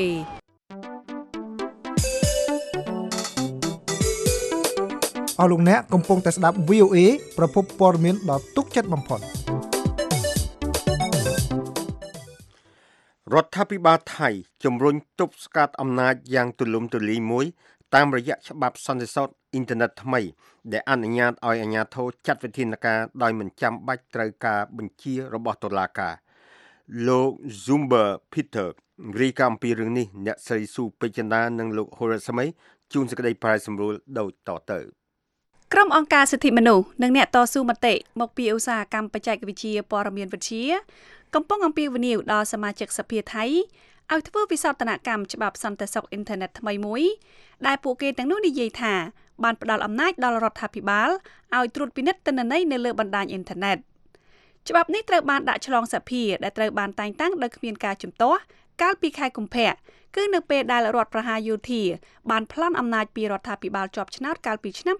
អស់លោកអ្នកកំពុងតែស្ដាប់ VOA ប្រភពព័ត៌មានដ៏ទុកចិត្តបំផុតរដ្ឋាភិបាលថៃជំរុញទប់ស្កាត់អំណាចយ៉ាងទូលំទូលាយមួយតាមរយៈច្បាប់សន្តិសុខអ៊ីនធឺណិតថ្មីដែលអនុញ្ញាតឲ្យអាជ្ញាធរចាត់វិធានការដោយមិនចាំបាច់ត្រូវការបញ្ជារបស់តុលាការលោក Zumber Peter រាយការណ៍អំពីរឿងនេះអ្នកស្រីស៊ូពេជ្រចិន្តានិងលោក Horace May ជួនសេចក្តីប្រែសម្រួលដូចតទៅក្រុមអង្គការសិទ្ធិមនុស្សនិងអ្នកតស៊ូមតិមកពីឧស្សាហកម្មបច្ចេកវិទ្យាព័ត៌មានវិទ្យាកំពុងអំពាវនាវដល់សមាជិកសភាថៃឲ្យធ្វើវិសោធនកម្មច្បាប់សន្តិសុខអ៊ីនធឺណិតថ្មីមួយដែលពួកគេទាំងនោះនិយាយថាបានផ្ដល់អំណាចដល់រដ្ឋាភិបាលឲ្យត្រួតពិនិត្យទិន្នន័យនៅលើបណ្ដាញអ៊ីនធឺណិតច្បាប់នេះត្រូវបានដាក់ឆ្លងសភាដែលត្រូវបានតែងតាំងដោយគ្មានការជំទាស់កាលពីខែកុម្ភៈគឺនៅពេលដែលរដ្ឋប្រហារយោធាបានប្លន់អំណាចពីរដ្ឋាភិបាលជាប់ឆ្នោតកាលពីឆ្នាំ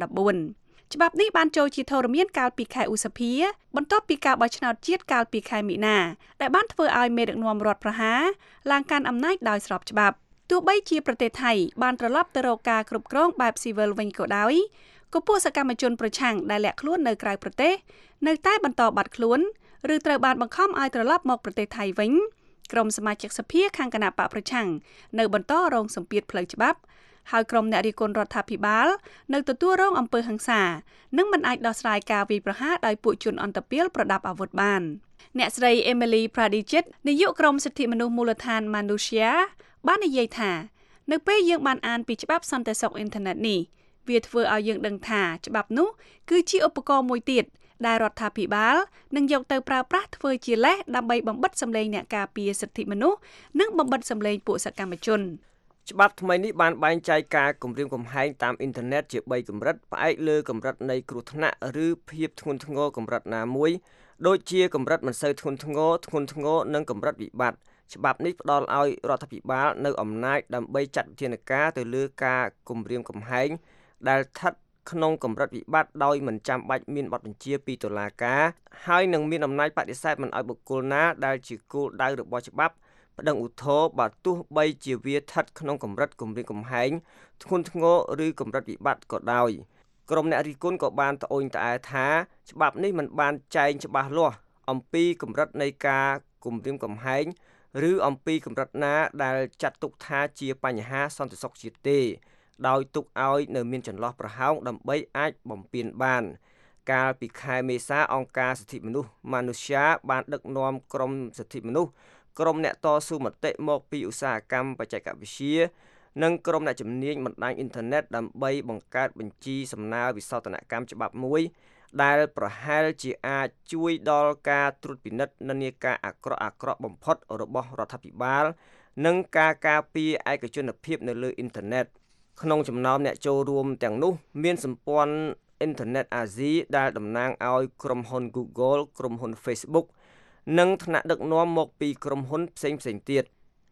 2014ច្បាប់នេះបានចូលជាធរមានកាលពីខែឧសភាបន្ទាប់ពីការបោះឆ្នោតជាតិកាលពីខែមីនាដែលបានធ្វើឲ្យមេដឹកនាំរដ្ឋប្រហារឡើងកាន់អំណាចដោយស្របច្បាប់ទោះបីជាប្រទេសថៃបានត្រឡប់ទៅរកការគ្រប់គ្រងបែបស៊ីវិលវិញក៏ដោយក៏ពួកសកម្មជនប្រឆាំងដែលលាក់ខ្លួននៅក្រៅប្រទេសនៅតែបន្តបាត់ខ្លួនឬត្រូវបានបង្ខំឲ្យត្រឡប់មកប្រទេសថៃវិញក្រុមសមាជិកសភាខាងគណៈបកប្រឆាំងនៅបន្តរងសម្ពាធផ្លូវច្បាប់ហើយក្រុមអ្នករិះគន់រដ្ឋាភិបាលនៅទទួលរងអំពើហិង្សានិងមិនអាចដោះស្រាយការវាយប្រហារដោយពួកជនអន្តពាលប្រដាប់អាវុធបានអ្នកស្រី Emily Pradijit នាយកក្រុមសិទ្ធិមនុស្សមូលដ្ឋាន Manusia បាននិយាយថានៅពេលយើងបានអានពីច្បាប់សន្តិសុខអ៊ីនធឺណិតនេះវាធ្វើឲ្យយើងដឹងថាច្បាប់នោះគឺជាឧបករណ៍មួយទៀតដែលរដ្ឋាភិបាលនឹងយកទៅប្រើប្រាស់ធ្វើជាលេសដើម្បីបំបិទសម្លេងអ្នកការពារសិទ្ធិមនុស្សនិងបំបិទសម្លេងពួកសកម្មជនច្បាប់ថ្មីនេះបានបែងចែកការគំរាមកំហែងតាមអ៊ីនធឺណិតជា3កម្រិតផ្អែកលើកម្រិតនៃគ្រោះថ្នាក់ឬភាពធ្ងន់ធ្ងរកម្រិតណាមួយដូចជាកម្រិតមិនសូវធ្ងន់ធ្ងរនិងកម្រិតវិបត្តិច្បាប់នេះផ្ដល់ឲ្យរដ្ឋាភិបាលនៅអំណាចដើម្បីចាត់វិធានការទៅលើការគំរាមកំហែងដែលស្ថិតក្នុងកម្រិតវិបត្តិដោយមិនចាំបាច់មានបទបញ្ជាពីតុលាការហើយនឹងមានអំណាចបដិសេធមិនឲ្យបុគ្គលណាដែលជាគោលដៅរបស់ច្បាប់ប្តឹងឧទ្ធរណ៍បើទោះបីជាវាស្ថិតក្នុងកម្រិតគំរាមកំហែងធ្ងន់ធ្ងរឬកម្រិតវិបត្តិក៏ដោយក្រុមអ្នករិះគន់ក៏បានត្អូញត្អែថាច្បាប់នេះមិនបានចែងច្បាស់លាស់អំពីកម្រិតនៃការគំរាមកំហែងឬអំពីកម្រិតណាដែលចាត់ទុកថាជាបញ្ហាសន្តិសុខជាតិទេដោយទុកឲ្យនៅមានចន្លោះប្រហោងដើម្បីអាចបំពេញបានកាលពីខែមេសាអង្គការសិទ្ធិមនុស្ស Manusia បានដឹកនាំក្រុមសិទ្ធិមនុស្សក្រុមអ្នកតស៊ូមតិមកពីឧស្សាហកម្មបច្ចេកវិទ្យានិងក្រុមអ្នកជំនាញបណ្ដាញអ៊ីនធឺណិតដើម្បីបង្កើតបញ្ជីសំណើវិសោធនកម្មច្បាប់មួយដែលប្រហែលជាអាចជួយដល់ការត្រួតពិនិត្យនិន្នាការអាក្រក់បំផុតរបស់រដ្ឋាភិបាលនិងការការពារឯកជនភាពនៅលើអ៊ីនធឺណិតក្នុងចំណោមអ្នកចូលរួមទាំងនោះមានសម្ព័ន្ធអ៊ីនធឺណិតអាស៊ីដែលតំណាងឲ្យក្រុមហ៊ុន Google ក្រុមហ៊ុន Facebook និងថ្នាក់ដឹកនាំមកពីក្រុមហ៊ុនផ្សេងទៀត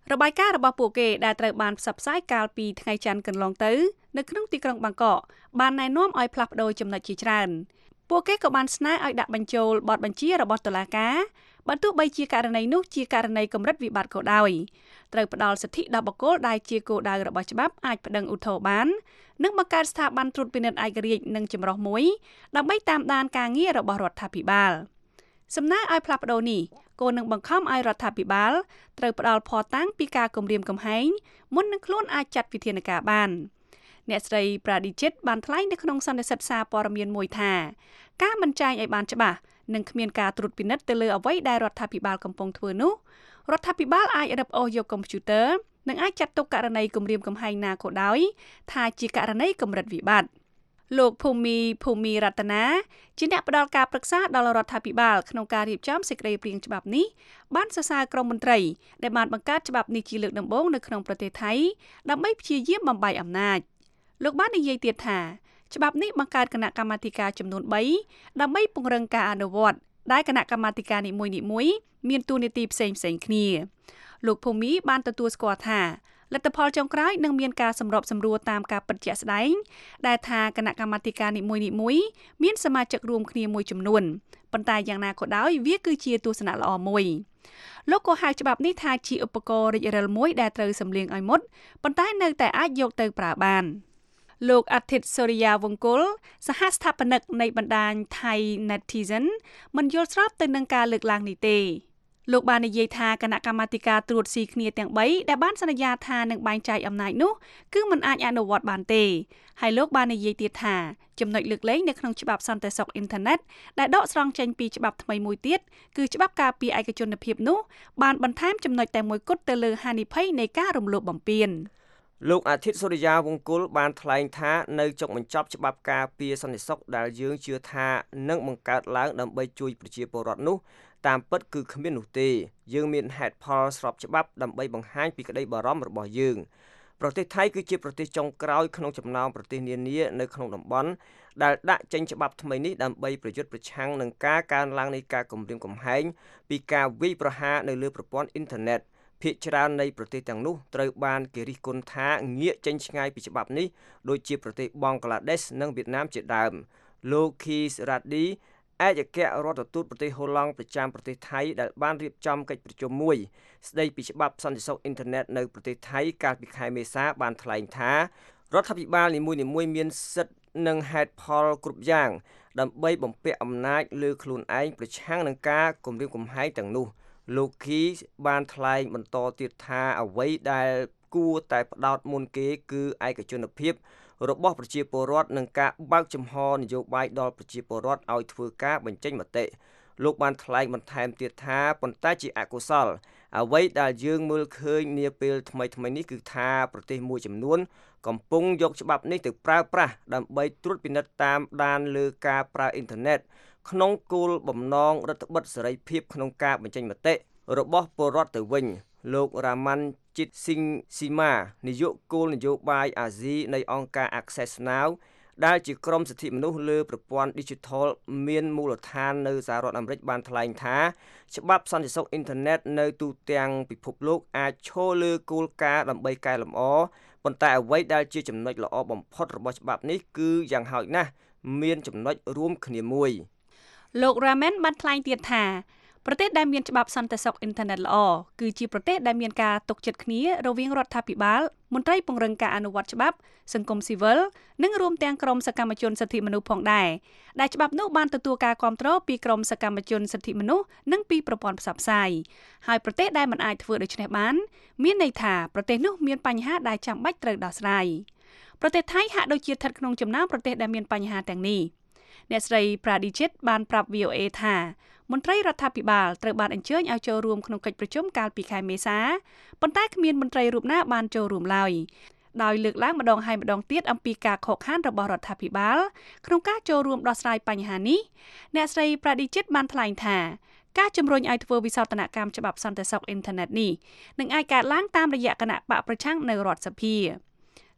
របាយការណ៍របស់ពួកគេដែលត្រូវបានផ្សព្វផ្សាយកាលពីថ្ងៃច័ន្ទកន្លងទៅនៅក្នុងទីក្រុងបាងកកបានណែនាំឲ្យផ្លាស់ប្តូរចំណុចជាច្រើនពួកគេក៏បានស្នើឲ្យដាក់បញ្ចូលបទបញ្ជារបស់តុលាការបើទោះបីជាករណីនោះជាករណីកម្រិតវិបត្តិក៏ដោយត្រូវផ្ដល់សិទ្ធិដល់បុគ្គលដែលជាគោលដៅរបស់ច្បាប់អាចប្តឹងឧទ្ធរណ៍បាននិងបង្កើតស្ថាប័នត្រួតពិនិត្យឯករាជ្យនិងចម្រុះមួយដើម្បីតាមដានការងាររបស់រដ្ឋាភិបាលសំណើឲ្យផ្លាស់ប្តូរនេះគោលនឹងបង្ខំឲ្យរដ្ឋាភិបាលត្រូវផ្ដល់ភស្តុតាងពីការគំរាមកំហែងមុននឹងខ្លួនអាចចាត់វិធានការបានអ្នកស្រីប្រាឌីជិតបានថ្លែងនៅក្នុងសន្និសីទសារព័ត៌មានមួយថាការមិនចែងឲ្យបានច្បាស់និងគ្មានការត្រួតពិនិត្យទៅលើអ្វីដែលរដ្ឋាភិបាលកំពុងធ្វើនោះរដ្ឋាភិបាលអាចរឹបអូសយកកុំព្យូទ័រនិងអាចចាត់ទុកករណីគំរាមកំហែងណាក៏ដោយថាជាករណីកម្រិតវិបត្តិលោកភូមិរតនាជាអ្នកផ្ដល់ការប្រឹក្សាដល់រដ្ឋាភិបាលក្នុងការរៀបចំសេចក្តីព្រាងច្បាប់នេះបានសរសើរក្រុមមន្ត្រីដែលបានបង្កើតច្បាប់នេះជាលើកដំបូងនៅក្នុងប្រទេសថៃដើម្បីព្យាយាមបំបែកអំណាចលោកបាននិយាយទៀតថាច្បាប់នេះបង្កើតគណៈកម្មាធិការចំនួន3ដើម្បីពង្រឹងការអនុវត្តដែលគណៈកម្មាធិការនីមួយៗមានតួនាទីផ្សេងៗគ្នាលោកភូមិបានទទួលស្គាល់ថាលទ្ធផលចុងក្រោយនឹងមានការសម្របសម្រួលតាមការពិតជាក់ស្ដែងដែលថាគណៈកម្មាធិការនីមួយៗមានសមាជិករួមគ្នាមួយចំនួនប៉ុន្តែយ៉ាងណាក៏ដោយវាគឺជាទស្សនៈល្អមួយលោកក៏ហៅច្បាប់នេះថាជាឧបករណ៍រិចរិលមួយដែលត្រូវសម្លៀងឲ្យមុតប៉ុន្តែនៅតែអាចយកទៅប្រើបានលោកអាទិត្យសូរិយាវង្គលសហស្ថាបនិកនៃបណ្ដាញ Thai Netizen មិនយល់ស្របទៅនឹងការលើកឡើងនេះទេលោកបាននិយាយថាគណៈកម្មាធិការត្រួតស៊ីគ្នាទាំង3ដែលបានសន្យាថានឹងបែងចែកអំណាចនោះគឺមិនអាចអនុវត្តបានទេហើយលោកបាននិយាយទៀតថាចំណុចលើកលែងនៅក្នុងច្បាប់សន្តិសុខអ៊ីនធឺណិតដែលដកស្រង់ចេញពីច្បាប់ថ្មីមួយទៀតគឺច្បាប់ការពារឯកជនភាពនោះបានបន្ថែមចំណុចតែមួយគត់ទៅលើហានិភ័យនៃការរំលោភបំពានលោកអាទិត្យសូរិយាវង្គលបានថ្លែងថានៅចុងបញ្ចប់ច្បាប់ការពារសន្តិសុខដែលយើងជឿថានឹងបង្កើតឡើងដើម្បីជួយប្រជាពលរដ្ឋនោះតាមពិតគឺគ្មាននោះទេយើងមានហេតុផលស្របច្បាប់ដើម្បីបង្ហាញពីក្តីបារម្ភរបស់យើងប្រទេសថៃគឺជាប្រទេសចុងក្រោយក្នុងចំណោមប្រទេសនានានៅក្នុងតំបន់ដែលដាក់ចេញច្បាប់ថ្មីនេះដើម្បីប្រយុទ្ធប្រឆាំងនឹងការកើនឡើងនៃការគំរាមកំហែងពីការវាយប្រហារនៅលើប្រព័ន្ធអ៊ីនធឺណិតភាគច្រើននៃប្រទេសទាំងនោះត្រូវបានគេរិះគន់ថាងាកចេញឆ្ងាយពីច្បាប់នេះដូចជាប្រទេសបង់ក្លាដេសនិងវៀតណាមជាដើមលោកឃីសរ៉ាឌីឯកអគ្គរដ្ឋទូតប្រទេសហូឡង់ប្រចាំប្រទេសថៃដែលបានរៀបចំកិច្ចប្រជុំមួយស្ដីពីច្បាប់សន្តិសុខអ៊ីនធឺណិតនៅប្រទេសថៃកាលពីខែមេសាបានថ្លែងថារដ្ឋាភិបាលនីមួយៗមានសិទ្ធិនិងហេតុផលគ្រប់យ៉ាងដើម្បីបំពាក់អំណាចលើខ្លួនឯងប្រឆាំងនឹងការគំរាមកំហែងទាំងនោះលោកឃីបានថ្លែងបន្តទៀតថាអ្វីដែលគួរតែផ្ដោតមុនគេគឺឯកជនភាពរបស់ប្រជាពលរដ្ឋនិងការបើកចំហនយោបាយដល់ប្រជាពលរដ្ឋឲ្យធ្វើការបញ្ចេញមតិលោកបានថ្លែងបន្ថែមទៀតថាប៉ុន្តែជាអកុសលអ្វីដែលយើងមើលឃើញនាពេលថ្មីនេះគឺថាប្រទេសមួយចំនួនកំពុងយកច្បាប់នេះទៅប្រើប្រាស់ដើម្បីត្រួតពិនិត្យតាមដានលើការប្រើអ៊ីនធឺណិតក្នុងគោលបំណងរដ្ឋបិទសេរីភាពក្នុងការបញ្ចេញមតិរបស់ពលរដ្ឋទៅវិញលោករ៉ាម៉ាន់ជីតស៊ីងស៊ីម៉ានាយកគោលនយោបាយអាស៊ីនៃអង្គការ Access Now ដែលជាក្រុមសិទ្ធិមនុស្សលើប្រព័ន្ធ Digital មានមូលដ្ឋាននៅសហរដ្ឋអាមេរិកបានថ្លែងថាច្បាប់សន្តិសុខអ៊ីនធឺណិតនៅទូទាំងពិភពលោកអាចឈរលើគោលការណ៍ដើម្បីកែលម្អប៉ុន្តែអ្វីដែលជាចំណុចល្អបំផុតរបស់ច្បាប់នេះគឺយ៉ាងហោចណាស់មានចំណុចរួមគ្នាមួយលោករ៉ាមែនបានថ្លែងទៀតថាប្រទេសដែលមានច្បាប់សន្តិសុខអ៊ីនធឺណិតល្អគឺជាប្រទេសដែលមានការទុកចិត្តគ្នារវាងរដ្ឋាភិបាលមន្ត្រីពង្រឹងការអនុវត្តច្បាប់សង្គមស៊ីវិលនិងរួមទាំងក្រុមសកម្មជនសិទ្ធិមនុស្សផងដែរដែលច្បាប់នោះបានទទួលការគាំទ្រពីក្រុមសកម្មជនសិទ្ធិមនុស្សនិងពីប្រព័ន្ធផ្សព្វផ្សាយហើយប្រទេសដែលមិនអាចធ្វើដូច្នេះបានមានន័យថាប្រទេសនោះមានបញ្ហាដែលចាំបាច់ត្រូវដោះស្រាយប្រទេសថៃហាក់ដូចជាស្ថិតក្នុងចំណោមប្រទេសដែលមានបញ្ហាទាំងនេះអ្នកស្រីប្រាឌីជិតបានប្រាប់ VOA ថាមន្ត្រីរដ្ឋាភិបាលត្រូវបានអញ្ជើញឲ្យចូលរួមក្នុងកិច្ចប្រជុំកាលពីខែមេសាប៉ុន្តែគ្មានមន្ត្រីរូបណាបានចូលរួមឡើយដោយលើកឡើងម្ដងហើយម្ដងទៀតអំពីការខកខានរបស់រដ្ឋាភិបាលក្នុងការចូលរួមដោះស្រាយបញ្ហានេះអ្នកស្រីប្រាឌីជិតបានថ្លែងថាការជំរុញឲ្យធ្វើវិសោធនកម្មច្បាប់សន្តិសុខអ៊ីនធឺណិតនេះនឹងអាចកើតឡើងតាមរយៈគណៈបកប្រឆាំងនៅរដ្ឋសភា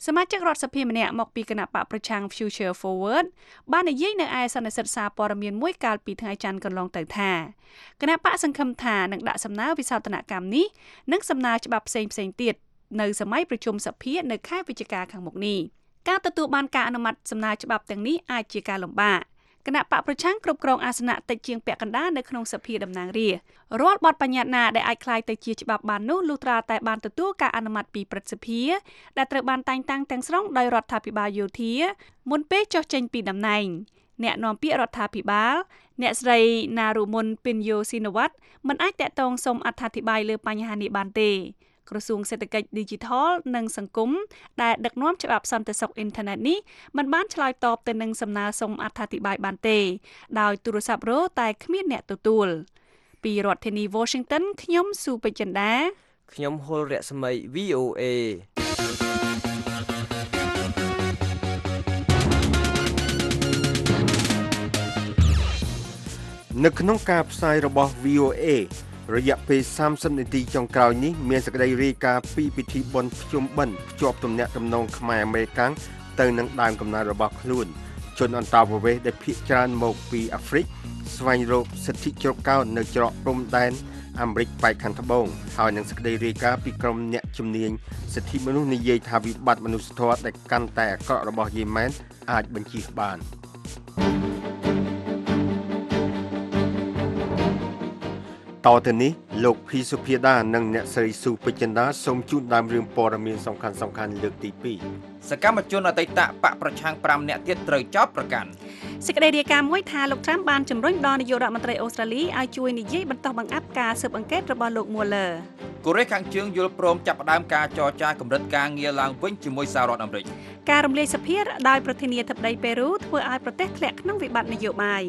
សមាជិករដ្ឋសភាម្នាក់មកពីគណៈបកប្រឆាំង Future Forward បាននិយាយនៅឯសន្និសីទសារព័ត៌មានមួយកាលពីថ្ងៃច័ន្ទកន្លងទៅថាគណៈបកសង្ឃឹមថានឹងដាក់សំណើវិសោធនកម្មនេះនិងសំណើច្បាប់ផ្សេងៗទៀតនៅសម័យប្រជុំសភានៅខែវិច្ឆិកាខាងមុខនេះការទទួលបានការអនុម័តសំណើច្បាប់ទាំងនេះអាចជាការលំបាកគណៈបកប្រឆាំងគ្រប់គ្រងអាសនៈតិចជាងពាក់កណ្ដាលនៅក្នុងសភាតំណាងរាស្ត្ររាល់បទបញ្ញត្តិណាដែលអាចคล้ายទៅជាច្បាប់បាននោះលុះត្រាតែបានទទួលការអនុម័តពីព្រឹទ្ធសភាដែលត្រូវបានតែងតាំងទាំងស្រុងដោយរដ្ឋាភិបាលយោធាមុនពេលចុះចេញពីតំណែងអ្នកនាំពាក្យរដ្ឋាភិបាលអ្នកស្រីណារូមុនពីនយ៉ូស៊ីណវ៉ាត់មិនអាចតាក់ទងសូមអត្ថាធិប្បាយលើបញ្ហានេះបានទេក្រសួងសេដ្ឋកិច្ច Digital និងសង្គមដែលដឹកនាំច្បាប់សន្តិសុខអ៊ីនធឺណិតនេះមិនបានឆ្លើយតបទៅនឹងសំណើសូមអត្ថាធិប្បាយបានទេដោយទូរស័ព្ទរកតែគ្មានអ្នកទទួលពីរដ្ឋធានី Washington ខ្ញុំស៊ូពេជ្រចិន្តាខ្ញុំហុលរស្មី VOA នៅក្នុងការផ្សាយរបស់ VOA រយៈពេល30នាទីចុងក្រោយនេះមានសេចក្តីរាយការណ៍ពីពិធីបុណ្យភ្ជុំបិណ្ឌភ្ជាប់ទំនាក់ទំនងខ្មែរអាមេរិកទៅនឹងដើមកំណើតរបស់ខ្លួនជនអន្តោប្រវេសន៍ដែលភៀសច្រើនមកពីអាហ្វ្រិកស្វែងរកសិទ្ធិជ្រកកោននៅច្រកព្រំដែនអាមេរិកប៉ែកខាងត្បូងហើយនឹងសេចក្តីរាយការណ៍ពីក្រុមអ្នកជំនាញសិទ្ធិមនុស្សនិយាយថាវិបត្តិមនុស្សធម៌ដែលកាន់តែអាក្រក់របស់យេម៉ែនអាចបញ្ជៀសបានតទៅនេះលោកភីសុភាដានិងអ្នកស្រីស៊ូពេជ្រចិន្តាសូមជូនដើមរឿងព័ត៌មានសំខាន់ៗលើកទី2 សកម្មជនអតីតបកប្រឆាំង5នាក់ទៀតត្រូវចោទប្រកាន់សេចក្តីរាយការណ៍មួយថាលោកត្រាំបានជំរុញដល់នាយករដ្ឋមន្ត្រីអូស្ត្រាលីឲ្យជួយនិយាយបន្តបង្អាប់ការស៊ើបអង្កេតរបស់លោក Mueller កូរ៉េខាងជើងយល់ព្រមចាប់ផ្ដើមការចរចាកម្រិតការងារឡើងវិញជាមួយសហរដ្ឋអាមេរិកការរំលាយសភាដោយប្រធានាធិបតីប៉េរូធ្វើឲ្យប្រទេសធ្លាក់ក្នុងវិបត្តិនយោបាយ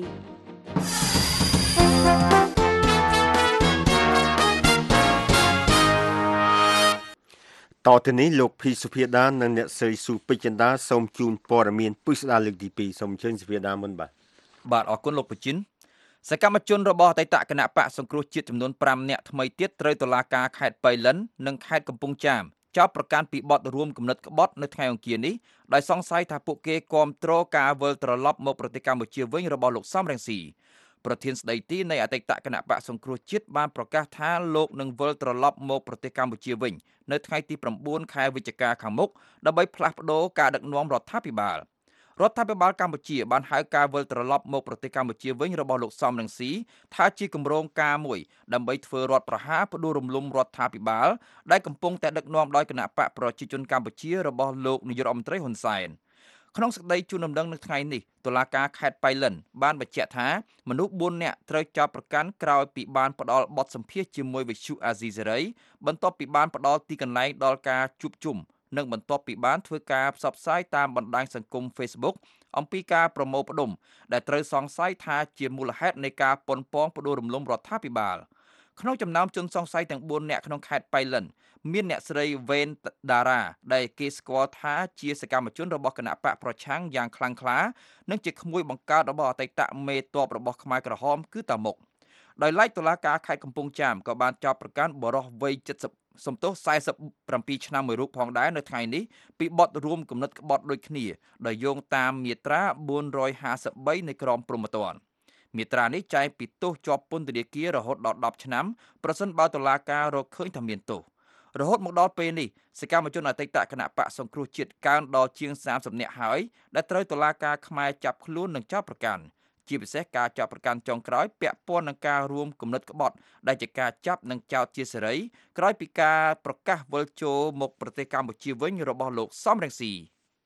តទៅនេះលោកភីសុភាដានិងអ្នកស្រីស៊ូពេជ្រចិន្តាសូមជូនព័ត៌មានពិស្ដារលើកទី2សូមអញ្ជើញសុភាដាមុនបាទអរគុណលោកពូជីនសកម្មជនរបស់អតីតគណៈបកសង្គ្រោះជាតិចំនួន5នាក់ថ្មីទៀតត្រូវតុលាការខេត្តប៉ៃលិននិងខេត្តកំពង់ចាមចោទប្រកាន់ពីបទរួមគំនិតក្បត់នៅថ្ងៃអង្គារនេះដោយសង្ស័យថាពួកគេគាំទ្រការវិលត្រឡប់មកប្រទេសកម្ពុជាវិញរបស់លោកសំរងស៊ីប្រធានស្ដីទីនៃអតីតគណៈបកសង្គ្រោះជាតិបានប្រកាសថាលោកនឹងវិលត្រឡប់មកប្រទេសកម្ពុជាវិញនៅថ្ងៃទី9ខែវិច្ឆិកាខាងមុខដើម្បីផ្លាស់ប្ដូរការដឹកនាំរដ្ឋាភិបាលកម្ពុជាបានហៅការវិលត្រឡប់មកប្រទេសកម្ពុជាវិញរបស់លោកសំរងស៊ីថាជាគម្រោងការមួយដើម្បីធ្វើរដ្ឋប្រហារផ្ដួលរំលំរដ្ឋាភិបាលដែលកំពុងតែដឹកនាំដោយគណៈបកប្រជាជនកម្ពុជារបស់លោកនាយករដ្ឋមន្ត្រីហ៊ុនសែនក្នុងសេចក្តីជូនដំណឹងនៅថ្ងៃនេះតុលាការខេត្តប៉ៃលិនបានបញ្ជាក់ថាមនុស្ស4នាក់ត្រូវចោទប្រកាន់ក្រោយពីបានផ្ដល់បទសម្ភាសន៍ជាមួយវិទ្យុអាស៊ីសេរីបន្ទាប់ពីបានផ្ដល់ទីកន្លែងដល់ការជួបជុំនិងបន្ទាប់ពីបានធ្វើការផ្សព្វផ្សាយតាមបណ្ដាញសង្គម Facebook អំពីការប្រមូលផ្ដុំដែលត្រូវសង្ស័យថាជាមូលហេតុនៃការប៉ុនប៉ងផ្ដួលរំលំរដ្ឋាភិបាលក្នុងចំណោមជនសង្ស័យទាំង4នាក់ក្នុងខេត្តប៉ៃលិនមានអ្នកស្រីវេនដារ៉ាដែលគេស្គាល់ថាជាសកម្មជនរបស់គណៈបកប្រឆាំងយ៉ាងខ្លាំងក្លានិងជាក្មួយបង្កើតរបស់អតីតមេទ័ពរបស់ខ្មែរក្រហមគឺតាមុកដោយឡែកតុលាការខេត្តកំពង់ចាមក៏បានចោទប្រកាន់បរិសុទ្ធវ័យ47ឆ្នាំមួយរូបផងដែរនៅថ្ងៃនេះពីបទរួមគំនិតក្បត់ដូចគ្នាដោយយោងតាមមាត្រា453នៃក្រមព្រហ្មទណ្ឌមាត្រានេះចែងពីទោសជាប់ពន្ធនាគាររហូតដល់10ឆ្នាំប្រសិនបើតុលាការរកឃើញថាមានទោសរហូតមកដល់ពេលនេះសកម្មជនអតីតគណៈបកសង្គ្រោះជាតិកើនដល់ជាង30នាក់ហើយដែលត្រូវតុលាការខ្មែរចាប់ខ្លួននិងចោទប្រកាន់ជាពិសេសការចាប់ប្រកាន់ចុងក្រោយពាក់ព័ន្ធនឹងការរួមគំនិតក្បត់ដែលជាការចាប់និងចោទជាសេរីក្រោយពីការប្រកាសវិលចូលមកប្រទេសកម្ពុជាវិញរបស់លោកសំរងស៊ី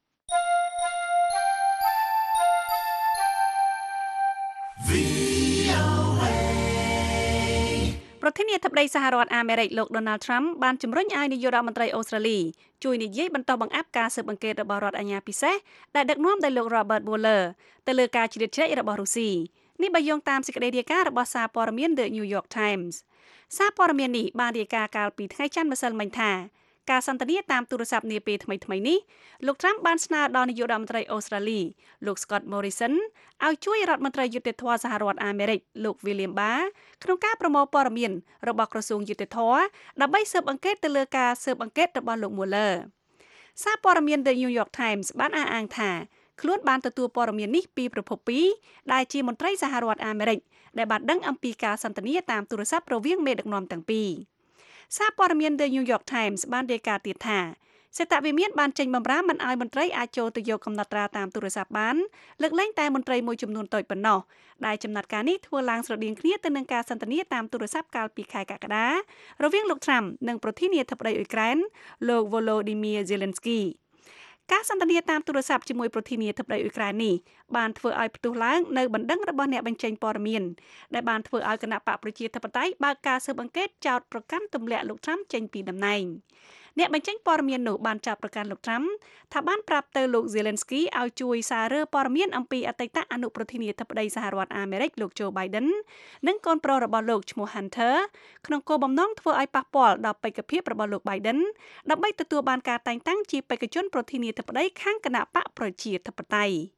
ប្រធានាធិបតីសហរដ្ឋអាមេរិកលោក Donald Trump បានជំរុញឲ្យនាយករដ្ឋមន្ត្រីអូស្ត្រាលីជួយនិយាយបន្តបង្អាប់ការស៊ើបអង្កេតរបស់រដ្ឋអាជ្ញាពិសេសដែលដឹកនាំដោយលោក Robert Mueller ទៅលើការជ្រៀតជ្រែករបស់រុស្ស៊ីនេះបើយោងតាមសេចក្តីរាយការណ៍របស់សារព័ត៌មាន The New York Times សារព័ត៌មាននេះបានរាយការណ៍កាលពីថ្ងៃច័ន្ទម្សិលមិញថាការសន្ទនាតាមទូរស័ព្ទនាពេលថ្មីៗនេះលោក Trump បានស្នើដល់នាយករដ្ឋមន្ត្រីអូស្ត្រាលីលោក Scott Morrison ឲ្យជួយរដ្ឋមន្ត្រីយុត្តិធម៌សហរដ្ឋអាមេរិកលោក William Barr ក្នុងការប្រមូលព័ត៌មានរបស់ក្រសួងយុត្តិធម៌ដើម្បីស៊ើបអង្កេតទៅលើការស៊ើបអង្កេតរបស់លោក Mueller សារព័ត៌មាន The New York Times បានអះអាងថាខ្លួនបានទទួលព័ត៌មាននេះពីប្រភព2ដែលជាមន្ត្រីសហរដ្ឋអាមេរិកដែលបានដឹងអំពីការសន្ទនាតាមទូរស័ព្ទរវាងមេដឹកនាំទាំងពីរសារព័ត៌មាន The New York Times បានរាយការណ៍ទៀតថាសេតវិមានបានចេញបម្រាមមិនឲ្យមន្ត្រីអាចចូលទៅយកកំណត់ត្រាតាមទូរស័ព្ទបានលើកលែងតែមន្ត្រីមួយចំនួនតូចប៉ុណ្ណោះដែលចំណាត់ការនេះធ្វើឡើងស្រដៀងគ្នាទៅនឹងការសន្ទនាតាមទូរស័ព្ទកាលពីខែកក្កដារវាងលោក Trump និងប្រធានាធិបតីអ៊ុយក្រែនលោក Volodymyr Zelensky ការសន្ទនាតាមទូរស័ព្ទជាមួយប្រធានាធិបតីអ៊ុយក្រែននេះបានធ្វើឲ្យផ្ទុះឡើងនៅបណ្ដឹងរបស់អ្នកបញ្ចេញព័ត៌មានដែលបានធ្វើឲ្យគណៈបកប្រជាធិបតេយ្យបើកការស៊ើបអង្កេតចោទប្រកាន់ទម្លាក់លោក Trump ចេញពីតំណែងអ្នកបញ្ចេញព័ត៌មាននោះបានចាប់ប្រកាន់លោក Trump ថាបានប្រាប់ទៅលោក Zelensky ឲ្យជួយសាររើព័ត៌មានអំពីអតីតអនុប្រធានាធិបតីសហរដ្ឋអាមេរិកលោក Joe Biden និងកូនប្រុសរបស់លោកឈ្មោះ Hunter ក្នុងគោលបំណងធ្វើឲ្យប៉ះពាល់ដល់បេក្ខភាពរបស់លោក Biden ដើម្បីទទួលបានការតែងតាំងជាបេក្ខជនប្រធានាធិបតីខាងគណៈបកប្រជាធិបតេយ្យ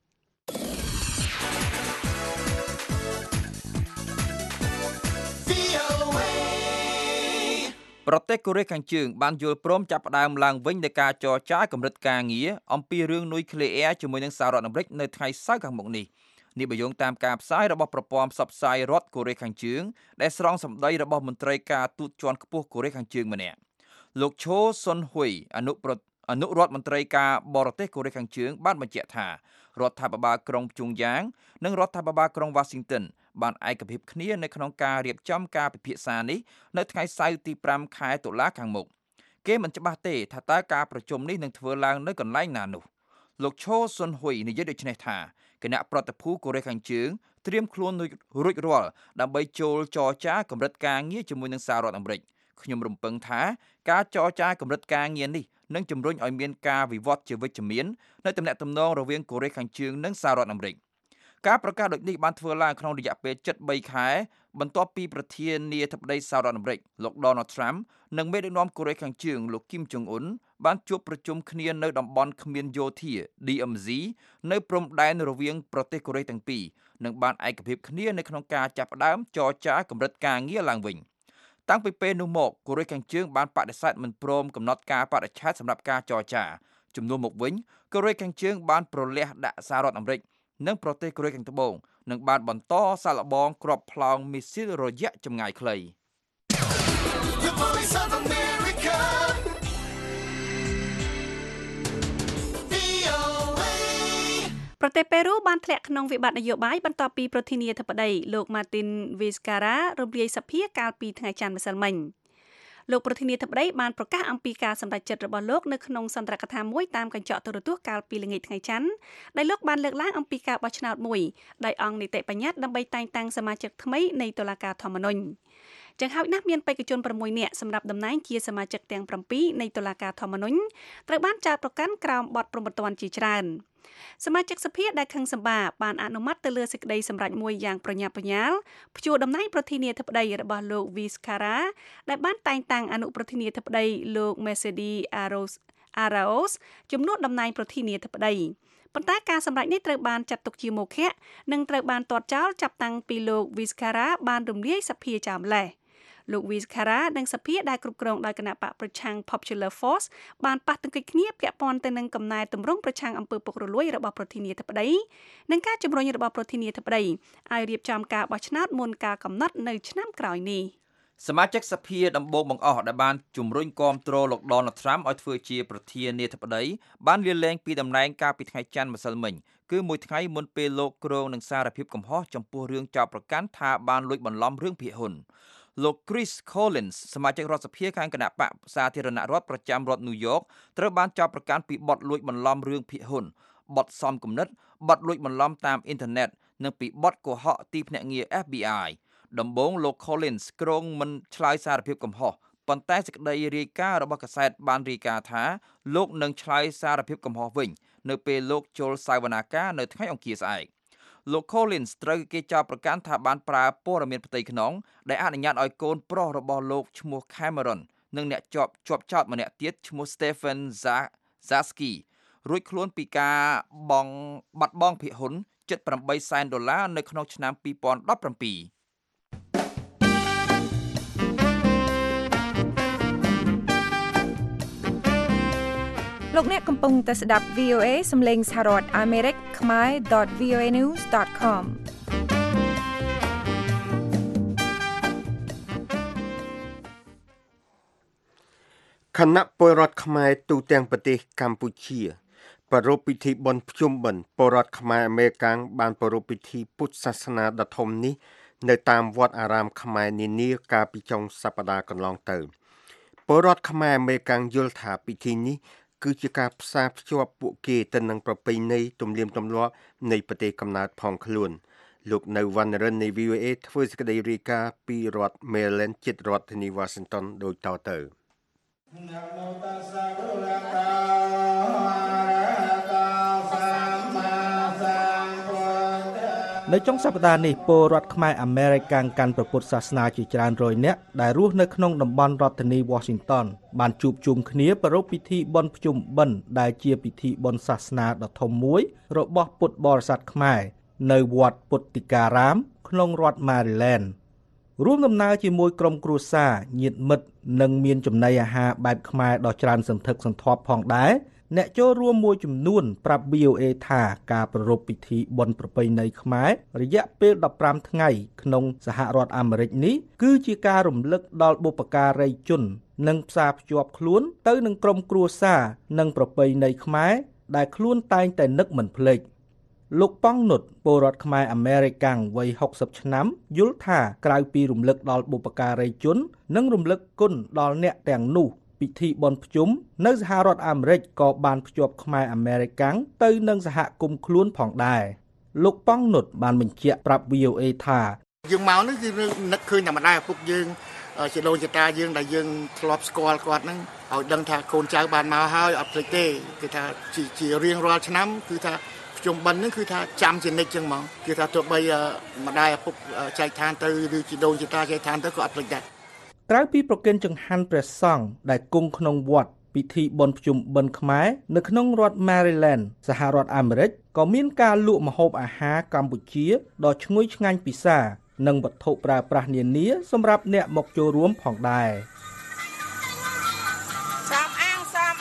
ប្រទេសកូរ៉េខាងជើងបានយល់ព្រមចាប់ផ្ដើមឡើងវិញនៃការចរចាកម្រិតការងារអំពីរឿងនុយក្លេអ៊ែរជាមួយនឹងសហរដ្ឋអាមេរិកនៅថ្ងៃសៅរ៍ខាងមុខនេះបើយោងតាមការផ្សាយរបស់ប្រព័ន្ធផ្សព្វផ្សាយរដ្ឋកូរ៉េខាងជើងដែលស្រង់សម្ដីរបស់មន្ត្រីការទូតជាន់ខ្ពស់កូរ៉េខាងជើងម្នាក់លោកឈូសុនហ៊ុយអនុរដ្ឋមន្ត្រីការបរទេសកូរ៉េខាងជើងបានបញ្ជាក់ថារដ្ឋាភិបាលក្រុងព្យុងយ៉ាងនិងរដ្ឋាភិបាលក្រុងវ៉ាស៊ីនតោនបានឯកភាពគ្នានៅក្នុងការរៀបចំការពិភាក្សានេះនៅថ្ងៃសៅរ៍ទី5ខែតុលាខាងមុខគេមិនច្បាស់ទេថាតើការប្រជុំនេះនឹងធ្វើឡើងនៅកន្លែងណានោះលោកឈូសុនហ៊ុយនិយាយដូចនេះថាគណៈប្រតិភូកូរ៉េខាងជើងត្រៀមខ្លួនរួចរាល់ដើម្បីចូលចរចាកម្រិតការងារជាមួយនឹងសហរដ្ឋអាមេរិកខ្ញុំរំពឹងថាការចរចាកម្រិតការងារនេះនឹងជំរុញឲ្យមានការវិវត្តជាវិជ្ជមាននៅទំនាក់ទំនងរវាងកូរ៉េខាងជើងនិងសហរដ្ឋអាមេរិកការប្រកាសដូចនេះបានធ្វើឡើងក្នុងរយៈពេល73ខែបន្ទាប់ពីប្រធានាធិបតីសហរដ្ឋអាមេរិកលោក Donald Trump និងមេដឹកនាំកូរ៉េខាងជើងលោក Kim Jong Un បានជួបប្រជុំគ្នានៅតំបន់គ្មានយោធា DMZ នៅព្រំដែនរវាងប្រទេសកូរ៉េទាំងពីរនិងបានឯកភាពគ្នានៅក្នុងការចាប់ផ្ដើមចរចាកម្រិតការងារឡើងវិញតាំងពីពេលនោះមកកូរ៉េខាងជើងបានបដិសេធមិនព្រមកំណត់ការបរិច្ឆេទសម្រាប់ការចរចាជំនួសមកវិញកូរ៉េខាងជើងបានប្រលះដាក់សហរដ្ឋអាមេរិកនិងប្រទេសកូរ៉េខាងត្បូងនឹងបានបន្តសាកល្បងគ្រាប់ផ្លោងមីស៊ីលរយៈចម្ងាយខ្លីប្រទេសប៉េរូបានធ្លាក់ក្នុងវិបត្តិនយោបាយបន្ទាប់ពីប្រធានាធិបតីលោក Martin Vizcarra រំលាយសភាកាលពីថ្ងៃច័ន្ទម្សិលមិញលោកប្រធានាធិបតីបានប្រកាសអំពីការសម្រេចចិត្តរបស់លោកនៅក្នុងសន្ទរកថាមួយតាមកញ្ចក់ទូរទស្សន៍កាលពីល្ងាចថ្ងៃច័ន្ទដែលលោកបានលើកឡើងអំពីការបោះឆ្នោតមួយដោយអង្គនីតិបញ្ញត្តិដើម្បីតែងតាំងសមាជិកថ្មីនៃតុលាការធម្មនុញ្ញចឹងហើយណាស់មានបេក្ខជន6នាក់សម្រាប់តំណែងជាសមាជិកទាំង7នៃតុលាការធម្មនុញ្ញត្រូវបានចោទប្រកាន់ក្រោមបទប្រមទ័នជាច្រើនសមាជិកសភាដែលខឹងសម្បាបានអនុម័តទៅលើសេចក្តីសម្រេចមួយយ៉ាងប្រញាប់ប្រញាល់ព្យួរតំណែងប្រធានាធិបតីរបស់លោក Vizcarra ដែលបានតែងតាំងអនុប្រធានាធិបតីលោក Mercedes Arauz ជំនួសតំណែងប្រធានាធិបតីប៉ុន្តែការសម្រេចនេះត្រូវបានចាត់ទុកជាមោឃៈនិងត្រូវបានទាត់ចោលចាប់តាំងពីលោក Vizcarra បានរំលាយសភាចោលម្លេះលោក Vizcarra និងសភាដែលគ្រប់គ្រងដោយគណៈបកប្រឆាំង Popular Force បានប៉ះទង្គិចគ្នាពាក់ព័ន្ធទៅនឹងកំណែទម្រង់ប្រឆាំងអំពើពុករលួយរបស់ប្រធានាធិបតីនិងការជំរុញរបស់ប្រធានាធិបតីឲ្យរៀបចំការបោះឆ្នោតមុនការកំណត់នៅឆ្នាំក្រោយនេះសមាជិកសភាដំបូងបង្អស់ដែលបានជំរុញគាំទ្រលោក Donald Trump ឲ្យធ្វើជាប្រធានាធិបតីបានលាលែងពីតំណែងកាលពីថ្ងៃច័ន្ទម្សិលមិញគឺមួយថ្ងៃមុនពេលលោកគ្រងនឹងសារភាពកំហុសចំពោះរឿងចោទប្រកាន់ថាបានលួចបន្លំរឿងភាគហ៊ុនលោក Chris Collins សមាជិករដ្ឋសភាខាងគណៈបកសាធារណរដ្ឋប្រចាំរដ្ឋ New York ត្រូវបានចោទប្រកាន់ពីបទលួចបន្លំរឿងភាគហ៊ុនបទសំគំនិតបទលួចបន្លំតាមអ៊ីនធឺណិតនិងពីបទកុហកទីភ្នាក់ងារ FBI ដំបូងលោក Collins គ្រងមិនឆ្លើយសារភាពកំហុសប៉ុន្តែសេចក្តីរាយការណ៍របស់កាសែតបានរាយការណ៍ថាលោកនឹងឆ្លើយសារភាពកំហុសវិញនៅពេលលោកចូលសវនាការនៅថ្ងៃអង្គារស្អែកលោក Collins ត្រូវគេចោទប្រកាន់ថាបានប្រើព័ត៌មានផ្ទៃក្នុងដែលអនុញ្ញាតឲ្យកូនប្រុសរបស់លោកឈ្មោះ Cameron និងអ្នកជាប់ចោទម្នាក់ទៀតឈ្មោះ Stephen Zaski រួចខ្លួនពីការបាត់បង់ភាគហ៊ុន$78សែននៅក្នុងឆ្នាំ2017 លោកអ្នកកំពុងតែស្ដាប់ VOA សំឡេងសហរដ្ឋអាមេរិកខ្មែរ .voanews.com គណៈពលរដ្ឋខ្មែរទូទាំងប្រទេសកម្ពុជាប្រារព្ធពិធីបុណ្យភ្ជុំបិណ្ឌពលរដ្ឋខ្មែរអាមេរិកាំងបានប្រារព្ធពិធីពុទ្ធសាសនាដ៏ធំនេះនៅតាមវត្តអារាមខ្មែរនានាកាលពីចុងសប្តាហ៍កន្លងទៅពលរដ្ឋខ្មែរអាមេរិកាំងយល់ថាពិធីនេះគឺជាការផ្សារភ្ជាប់ពួកគេទៅនឹងប្រពៃណីទំនៀមទម្លាប់នៃប្រទេសកំណើតផងខ្លួនលោកនៅវណ្ណរិននៃ VOA ធ្វើសេចក្តីរាយការណ៍ពីរដ្ឋ Maryland ជិតរដ្ឋធានី Washington ដូចតទៅនៅចុងសប្តាហ៍នេះពលរដ្ឋខ្មែរអាមេរិកាំងកាន់ព្រះពុទ្ធសាសនាជាច្រើនរយនាក់ដែលរស់នៅក្នុងតំបន់រដ្ឋធានី Washington បានជួបជុំគ្នាប្រារព្ធពិធីបុណ្យភ្ជុំបិណ្ឌដែលជាពិធីបុណ្យសាសនាដ៏ធំមួយរបស់ពុទ្ធបរិស័ទខ្មែរនៅវត្តពុទ្ធិការាមក្នុងរដ្ឋ Maryland រួមដំណើរជាមួយក្រុមគ្រួសារញាតិមិត្តនិងមានចំណីអាហារបែបខ្មែរដ៏ច្រើនសន្ធឹកសន្ធាប់ផងដែរអ្នកចូលរួមមួយចំនួនប្រាប់ VOA ថាការប្រារព្ធពិធីបុណ្យប្រពៃណីខ្មែររយៈពេល15ថ្ងៃក្នុងសហរដ្ឋអាមេរិកនេះគឺជាការរំលឹកដល់បុព្វការីជននិងផ្សារភ្ជាប់ខ្លួនទៅនឹងក្រុមគ្រួសារនិងប្រពៃណីខ្មែរដែលខ្លួនតែងតែនឹកមិនភ្លេចលោកប៉ង់នុតពលរដ្ឋខ្មែរអាមេរិកាំងវ័យ60ឆ្នាំយល់ថាក្រៅពីរំលឹកដល់បុព្វការីជននិងរំលឹកគុណដល់អ្នកទាំងនោះពិធីបុណ្យភ្ជុំនៅសហរដ្ឋអាមេរិកក៏បានភ្ជាប់ខ្មែរអាមេរិកាំងទៅនឹងសហគមន៍ខ្លួនផងដែរលោកប៉ង់នុតបានបញ្ជាក់ប្រាប់ VOA ថាយើងមកនេះគឺនឹកឃើញតែម្ដាយឪពុកយើងជាដូនជាតាយើងដែលយើងធ្លាប់ស្គាល់គាត់ហ្នឹងឲ្យដឹងថាកូនចៅបានមកហើយអត់ភ្លេចទេគឺថាជារៀងរាល់ឆ្នាំគឺថាភ្ជុំបិណ្ឌហ្នឹងគឺថាចាំជានិច្ចចឹងហ្មងគឺថាទោះបីម្ដាយឪពុកចែកឋានទៅឬជាដូនជាតាចែកឋានទៅក៏អត់ភ្លេចដែរក្រៅពីប្រគិនចង្ហាន់ព្រះសង្ឃដែលគង់ក្នុងវត្តពិធីបុណ្យភ្ជុំបិណ្ឌខ្មែរនៅក្នុងរដ្ឋ Maryland សហរដ្ឋអាមេរិកក៏មានការលក់ម្ហូបអាហារកម្ពុជាដ៏ឈ្ងុយឆ្ងាញ់ពិសានិងវត្ថុប្រើប្រាស់នានាសម្រាប់អ្នកមកចូលរួមផងដែរសំអាង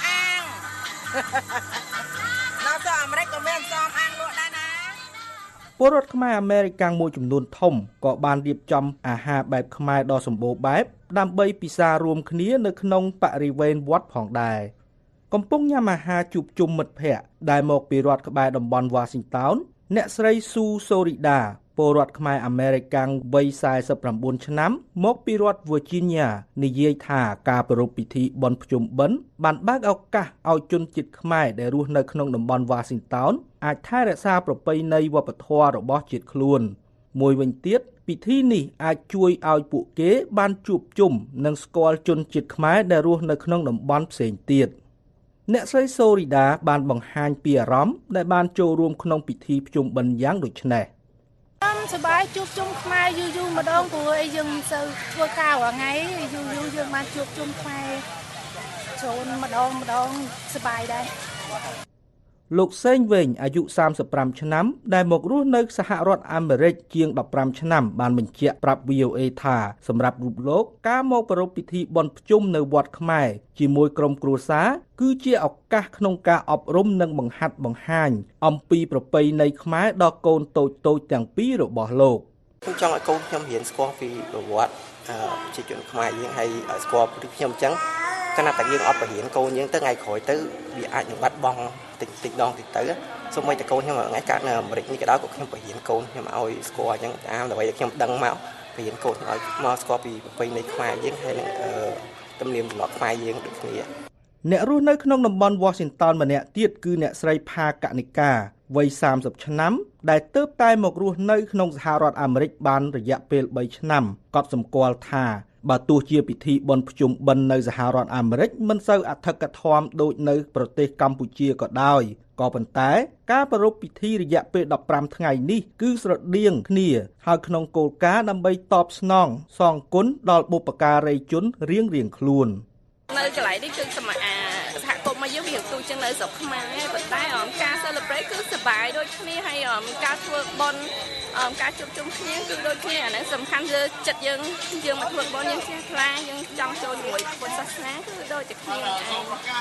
នៅទៅអាមេរិកក៏មានសំអាងលក់ដែរណាពលរដ្ឋខ្មែរអាមេរិកាំងមួយចំនួនធំក៏បានរៀបចំអាហារបែបខ្មែរដ៏សម្បូរបែបដើម្បីពិសាររួមគ្នានៅក្នុងបរិវេណវត្តផងដែរកំពុងញ៉ាំអាហារជួបជុំមិត្តភ័ក្តិដែលមកពីរដ្ឋក្បែរតំបន់ Washington អ្នកស្រីស៊ូសូរីដាពលរដ្ឋខ្មែរអាមេរិកាំងវ័យ49ឆ្នាំមកពីរដ្ឋ Virginia និយាយថាការប្រារព្ធពិធីបុណ្យភ្ជុំបិណ្ឌបានបើកឱកាសឲ្យជនជាតិខ្មែរដែលរស់នៅក្នុងតំបន់ Washington អាចថែរក្សាប្រពៃណីវប្បធម៌របស់ជាតិខ្លួនមួយវិញទៀតពិធីនេះអាចជួយឲ្យពួកគេបានជួបជុំនិងស្គាល់ជនជាតិខ្មែរដែលរស់នៅក្នុងតំបន់ផ្សេងទៀតអ្នកស្រីសូរីដាបានបង្ហាញពីអារម្មណ៍ដែលបានចូលរួមក្នុងពិធីភ្ជុំបិណ្ឌយ៉ាងដូចនេះសប្បាយជួបជុំខ្មែរយូរម្ដងព្រោះយើងមិនសូវធ្វើការរាល់ថ្ងៃយូរយើងបានជួបជុំខ្មែរចូលម្ដងសប្បាយដែរលោកសេងវិញអាយុ35ឆ្នាំដែលមករស់នៅសហរដ្ឋអាមេរិកជាង15ឆ្នាំបានបញ្ជាក់ប្រាប់ VOA ថាសម្រាប់រូបលោកការមកប្រារព្ធពិធីបុណ្យភ្ជុំនៅវត្តខ្មែរជាមួយក្រុមគ្រួសារគឺជាឱកាសក្នុងការអប់រំនិងបង្ហាត់បង្ហាញអំពីប្រពៃណីខ្មែរដល់កូនតូចទាំងពីររបស់លោកខ្ញុំចង់ឲ្យកូនខ្ញុំរៀនស្គាល់ពីប្រវត្តិប្រជាជនខ្មែរយើងហើយស្គាល់ពីខ្ញុំអញ្ចឹងគណៈតែយើងអត់បរៀនកូនយើងទៅថ្ងៃក្រោយទៅវាអាចនឹងបាត់បង់តិចទៅសូម្បីតែកូនខ្ញុំថ្ងៃកើតនៅអាមេរិកនេះក៏ដោយក៏ខ្ញុំបរៀនកូនខ្ញុំឲ្យស្គាល់អញ្ចឹងតាមដើម្បីឲ្យខ្ញុំដឹងមកបរៀនកូនឲ្យមកស្គាល់ពីប្រពៃណីខ្មែរយើងហើយនឹងទំនៀមទម្លាប់ខ្មែរយើងដូចគ្នាអ្នករស់នៅក្នុងតំបន់ Washington ម្នាក់ទៀតគឺអ្នកស្រីផាកនិកាវ័យ30ឆ្នាំដែលទើបតែមករស់នៅក្នុងសហរដ្ឋអាមេរិកបានរយៈពេល3ឆ្នាំកត់សម្គាល់ថាបើទោះជាពិធីបុណ្យភ្ជុំបិណ្ឌនៅសហរដ្ឋអាមេរិកមិនសូវអធិកធម៌ដូចនៅប្រទេសកម្ពុជាក៏ដោយក៏ប៉ុន្តែការប្រារព្ធពិធីរយៈពេល15ថ្ងៃនេះគឺស្រដៀងគ្នាហើយក្នុងគោលការណ៍ដើម្បីតបស្នងសងគុណដល់បុព្វការីជនរៀងៗខ្លួននៅកន្លែងនេះគឺសហគមន៍មកយើងវាទូចឹងនៅស្រុកខ្មែរប៉ុន្តែការ celebrate គឺសប្បាយដូចគ្នាហើយការធ្វើបុណ្យការជួបជុំគ្នាគឺដូចគ្នាអាហ្នឹងសំខាន់លើចិត្តយើងមកធ្វើបុណ្យយើងជ្រះថ្លាយើងចង់ចូលជាមួយពុទ្ធសាសនាគឺដូចតែគ្នា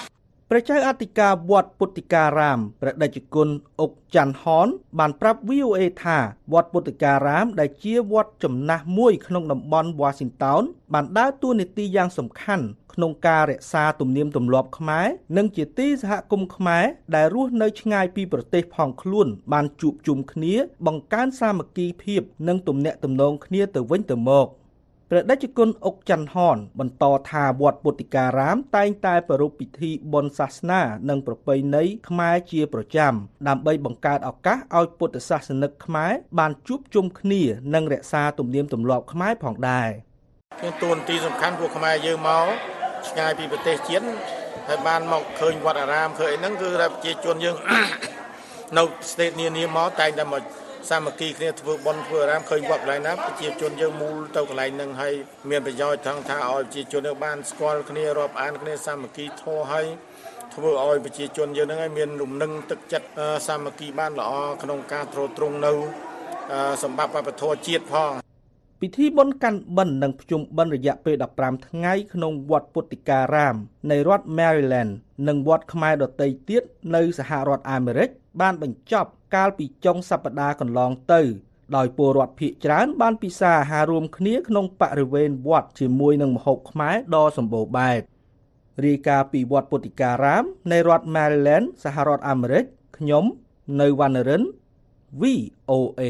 ព្រះចៅអធិការវត្តពុទ្ធិការាមព្រះតេជគុណអុកច័ន្ទហនបានប្រាប់ VOA ថាវត្តពុទ្ធិការាមដែលជាវត្តចំណាស់មួយក្នុងតំបន់ Washington បានដើរតួនាទីយ៉ាងសំខាន់ក្នុងការរក្សាទំនៀមទម្លាប់ខ្មែរនិងជាទីសហគមន៍ខ្មែរដែលរស់នៅឆ្ងាយពីប្រទេសផងខ្លួនបានជួបជុំគ្នាបង្កើនសាមគ្គីភាពនិងទំនាក់ទំនងគ្នាទៅវិញទៅមកព្រះតេជគុណអុកច័ន្ទហនបន្តថាវត្តពុទ្ធិការាមតែងតែប្រារព្ធពិធីបុណ្យសាសនានិងប្រពៃណីខ្មែរជាប្រចាំដើម្បីបង្កើតឱកាសឲ្យពុទ្ធសាសនិកខ្មែរបានជួបជុំគ្នានិងរក្សាទំនៀមទម្លាប់ខ្មែរផងដែរជាតួនាទីសំខាន់ពួកខ្មែរយើងមកឆ្ងាយពីប្រទេសជាតិហើយបានមកឃើញវត្តអារាមឃើញអីហ្នឹងគឺថាប្រជាជនយើង នៅស្ទេតនានាមកតែងតែមកសាមគ្គីគ្នាធ្វើបុណ្យធ្វើអារាមឃើញវត្តកន្លែងណាប្រជាជនយើងមូលទៅកន្លែងហ្នឹងហើយមានប្រយោជន៍ថងថាឲ្យប្រជាជនយើងបានស្គាល់គ្នារាប់អានគ្នាសាមគ្គីធម៌ហើយធ្វើឲ្យប្រជាជនយើងហ្នឹងឲ្យមានលំនឹងទឹកចិត្តសាមគ្គីបានល្អក្នុងការទ្រទ្រង់នៅសម្បត្តិវប្បធម៌ជាតិផងពិធីបុណ្យកាន់បិណ្ឌនិងភ្ជុំបិណ្ឌរយៈពេល15ថ្ងៃក្នុងវត្តពុទ្ធិការាមនៃរដ្ឋ Maryland និងវត្តខ្មែរដទៃទៀតនៅសហរដ្ឋអាមេរិកបានបញ្ចប់កាលពីចុងសប្តាហ៍កន្លងទៅដោយពលរដ្ឋភាគច្រើនបានពិសាអាហាររួមគ្នាក្នុងបរិវេណវត្តជាមួយនឹងម្ហូបខ្មែរដ៏សម្បូរបែបរាយការណ៍ពីវត្តពុទ្ធិការាមនៃរដ្ឋ Maryland សហរដ្ឋអាមេរិកខ្ញុំនៅវណ្ណរិន VOA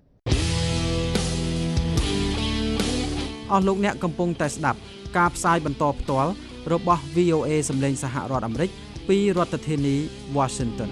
អស់លោកអ្នកកំពុងតែស្ដាប់ការផ្សាយបន្តផ្ទាល់របស់ VOA សម្លេងសហរដ្ឋអាមេរិកពីរដ្ឋធានី Washington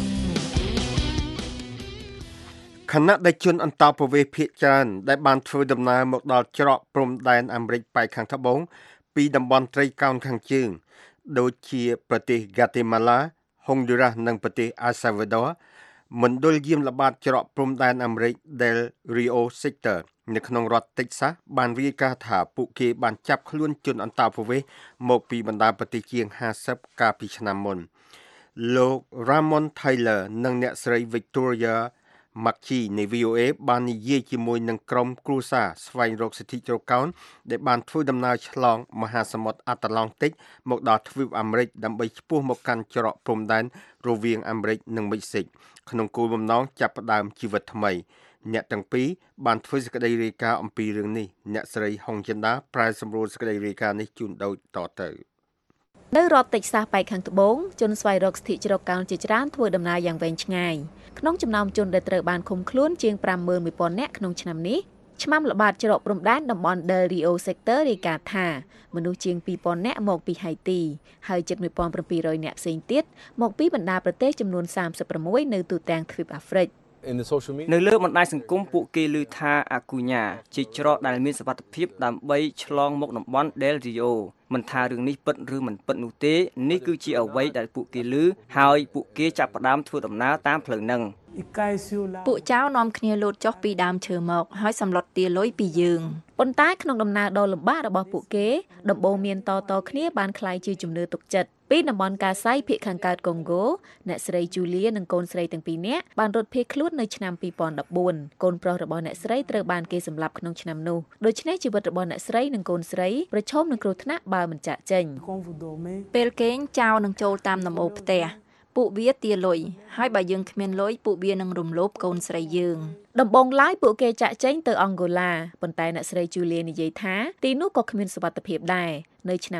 ខណៈដែលជនអន្តោប្រវេសន៍ភាគច្រើនដែលបានធ្វើដំណើរមកដល់ច្រកព្រំដែនអាមេរិកប៉ែកខាងត្បូងពីតំបន់ត្រីកោណខាងជើងដូចជាប្រទេស Guatemala, Honduras និងប្រទេស El Salvador មណ្ឌលយាមល្បាតច្រកព្រំដែនអាមេរិក Del Rio Sector នៅក្នុងរដ្ឋ Texas បានរាយការណ៍ថាពួកគេបានចាប់ខ្លួនជនអន្តោប្រវេសន៍មកពីបណ្ដាប្រទេសជាង50កាលពីឆ្នាំមុនលោក Ramon Taylor និងអ្នកស្រី Victoria McKee នៃ VOA បាននិយាយជាមួយនឹងក្រុមគ្រួសារស្វែងរកសិទ្ធិជ្រកកោនដែលបានធ្វើដំណើរឆ្លងមហាសមុទ្រអាត្លង់តិកមកដល់ទ្វីបអាមេរិកដើម្បីឆ្ពោះមកកាន់ច្រកព្រំដែនរវាងអាមេរិកនិងមិចស៊ិកក្នុងគោលបំណងចាប់ផ្ដើមជីវិតថ្មីអ្នកទាំងពីរបានធ្វើសេចក្តីរាយការណ៍អំពីរឿងនេះអ្នកស្រីហុងចិន្តាប្រែសម្រួលសេចក្តីរាយការណ៍នេះជូនដូចតទៅនៅរដ្ឋតិចសាសប៉ែកខាងត្បូងជនស្វែងរកសិទ្ធិជ្រកកោនជាច្រើនធ្វើដំណើរយ៉ាងវែងឆ្ងាយក្នុងចំណោមជនដែលត្រូវបានឃុំខ្លួនជាង 51,000 នាក់ក្នុងឆ្នាំនេះឆ្មាំល្បាតច្រកព្រំដែនតំបន់ Del Rio Sector រាយការណ៍ថាមនុស្សជាង 2,000 នាក់មកពីហៃទីហើយជិត 1,700 នាក់ផ្សេងទៀតមកពីបណ្ដាប្រទេសចំនួន36នៅទូទាំងទ្វីបអាហ្វ្រិកនៅលើបណ្ដាញសង្គមពួកគេឮថាអាគូញ៉ាជាច្រកដែលមានសុវត្ថិភាពដើម្បីឆ្លងមកតំបន់ Del Rio មិនថារឿងនេះពិតឬមិនពិតនោះទេនេះគឺជាអ្វីដែលពួកគេឮហើយពួកគេចាប់ផ្ដើមធ្វើដំណើរតាមផ្លូវហ្នឹងពួកចៅនាំគ្នាលោតចុះពីដើមឈើមកហើយសម្លុតទាលុយពីយើងប៉ុន្តែក្នុងដំណើរដ៏លំបាករបស់ពួកគេដំបូងមានតគ្នាបានคล้ายជាជំនឿទុកចិត្តពីតំបន់កាសៃភាគខាងកើតកុងហ្គោអ្នកស្រីជូលីនិងកូនស្រីទាំងពីរនាក់បានរត់ភៀសខ្លួននៅឆ្នាំ2014កូនប្រុសរបស់អ្នកស្រីត្រូវបានគេសម្លាប់ក្នុងឆ្នាំនោះដូច្នេះជីវិតរបស់អ្នកស្រីនិងកូនស្រីប្រឈមនឹងគ្រោះថ្នាក់បើមិនចាក់ចេញពេលគេងចៅនឹងចូលតាមដំបូលផ្ទះពួកវាទាលុយហើយបើយើងគ្មានលុយពួកវានឹងរំលោភកូនស្រីយើងដំបងឡើយពួកគេចាក់ចេញទៅអង់ហ្គោឡាប៉ុន្តែអ្នកស្រីជូលីនិយាយថាទីនោះក៏គ្មានសុវត្ថិភាពដែរនៅឆ្នាំ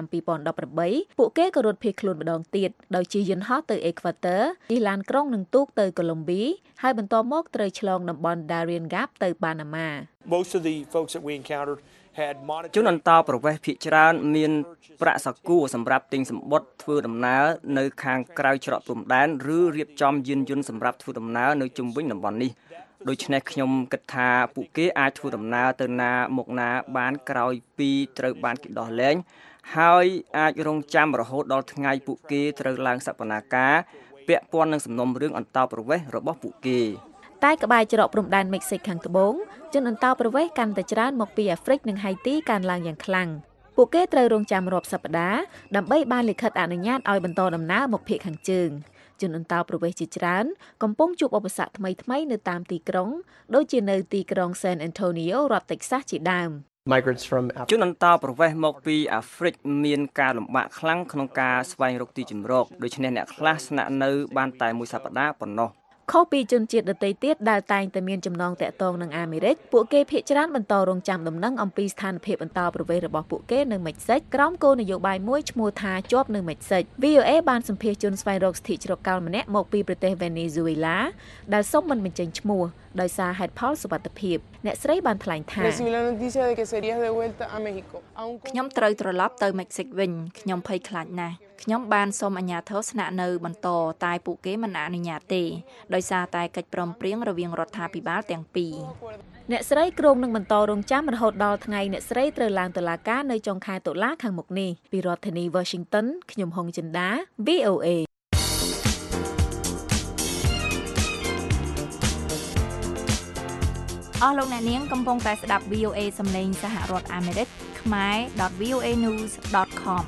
2018ពួកគេក៏រត់ភៀសខ្លួនម្ដងទៀតដោយជិះយន្តហោះទៅអេក្វាទ័រជិះឡានក្រុងនឹងទូកទៅកូឡុំប៊ីហើយបន្តមកត្រូវឆ្លងតំបន់ Darien Gap ទៅបាណាម៉ា Most of the folks that we encounteredជនអន្តោប្រវេសន៍ភាគច្រើនមានប្រាក់សកួរសម្រាប់ទិញសម្បត្តិធ្វើដំណើរនៅខាងក្រៅច្រកព្រំដែនឬរៀបចំយានយន្តសម្រាប់ធ្វើដំណើរនៅជុំវិញតំបន់នេះដូច្នេះខ្ញុំគិតថាពួកគេអាចធ្វើដំណើរទៅណាមកណាបានក្រោយពីត្រូវបានគេដោះលែងហើយអាចរងចាំរហូតដល់ថ្ងៃពួកគេត្រូវឡើងសវនាការពាក់ព័ន្ធនឹងសំណុំរឿងអន្តោប្រវេសន៍របស់ពួកគេតែក្បែរច្រកព្រំដែនមិចស៊ិកខាងត្បូងជនអន្តោប្រវេសន៍កាន់តែច្រើនមកពីអាហ្វ្រិកនិងហៃទីកើនឡើងយ៉ាងខ្លាំងពួកគេត្រូវរងចាំរាប់សប្តាហ៍ដើម្បីបានលិខិតអនុញ្ញាតឲ្យបន្តដំណើរមកភាគខាងជើងជនអន្តោប្រវេសន៍ជាច្រើនកំពុងជួបឧបសគ្គថ្មីៗនៅតាមទីក្រុងដូចជានៅទីក្រុង San Antonio រដ្ឋ Texas ជាដើម Migrants from ជនអន្តោប្រវេសន៍មកពីអាហ្វ្រិកមានការលំបាកខ្លាំងក្នុងការស្វែងរកទីជម្រកដូច្នេះអ្នកខ្លះស្នាក់នៅបានតែមួយសប្តាហ៍ប៉ុណ្ណោះខុសពីជនជាតិដទៃទៀតដែលតែងតែមានចំណងតាក់ទងនឹងអាមេរិកពួកគេភាគច្រើនបន្តរងចាំដំណឹងអំពីស្ថានភាពអន្តោប្រវេសន៍របស់ពួកគេនៅមិចស៊ិចក្រោមគោលនយោបាយមួយឈ្មោះថាជាប់នៅមិចស៊ិច VOA បានសម្ភាសជនស្វែងរកសិទ្ធិជ្រកកោនម្នាក់មកពីប្រទេសវេណេស៊ុយឡាដែលសុំមិនបញ្ចេញឈ្មោះដោយសារហេតុផលសុវត្ថិភាពអ្នកស្រីបានថ្លែងថាខ្ញុំត្រូវត្រឡប់ទៅមិចស៊ិកវិញខ្ញុំភ័យខ្លាចណាស់ខ្ញុំបានសុំអាជ្ញាធរស្នាក់នៅបន្តតែពួកគេមិនអនុញ្ញាតទេដោយសារតែកិច្ចព្រមព្រៀងរវាងរដ្ឋាភិបាលទាំងពីរអ្នកស្រីគ្រោងនឹងបន្តរងចាំរហូតដល់ថ្ងៃអ្នកស្រីត្រូវឡើងតុលាការនៅចុងខែតុលាខាងមុខនេះពីរដ្ឋធានី Washington ខ្ញុំហុងចិន្តា VOA អស់លោកអ្នកនាងកំពុងតែស្ដាប់ VOA សំឡេងសហរដ្ឋអាមេរិកខ្មែរ.voanews.com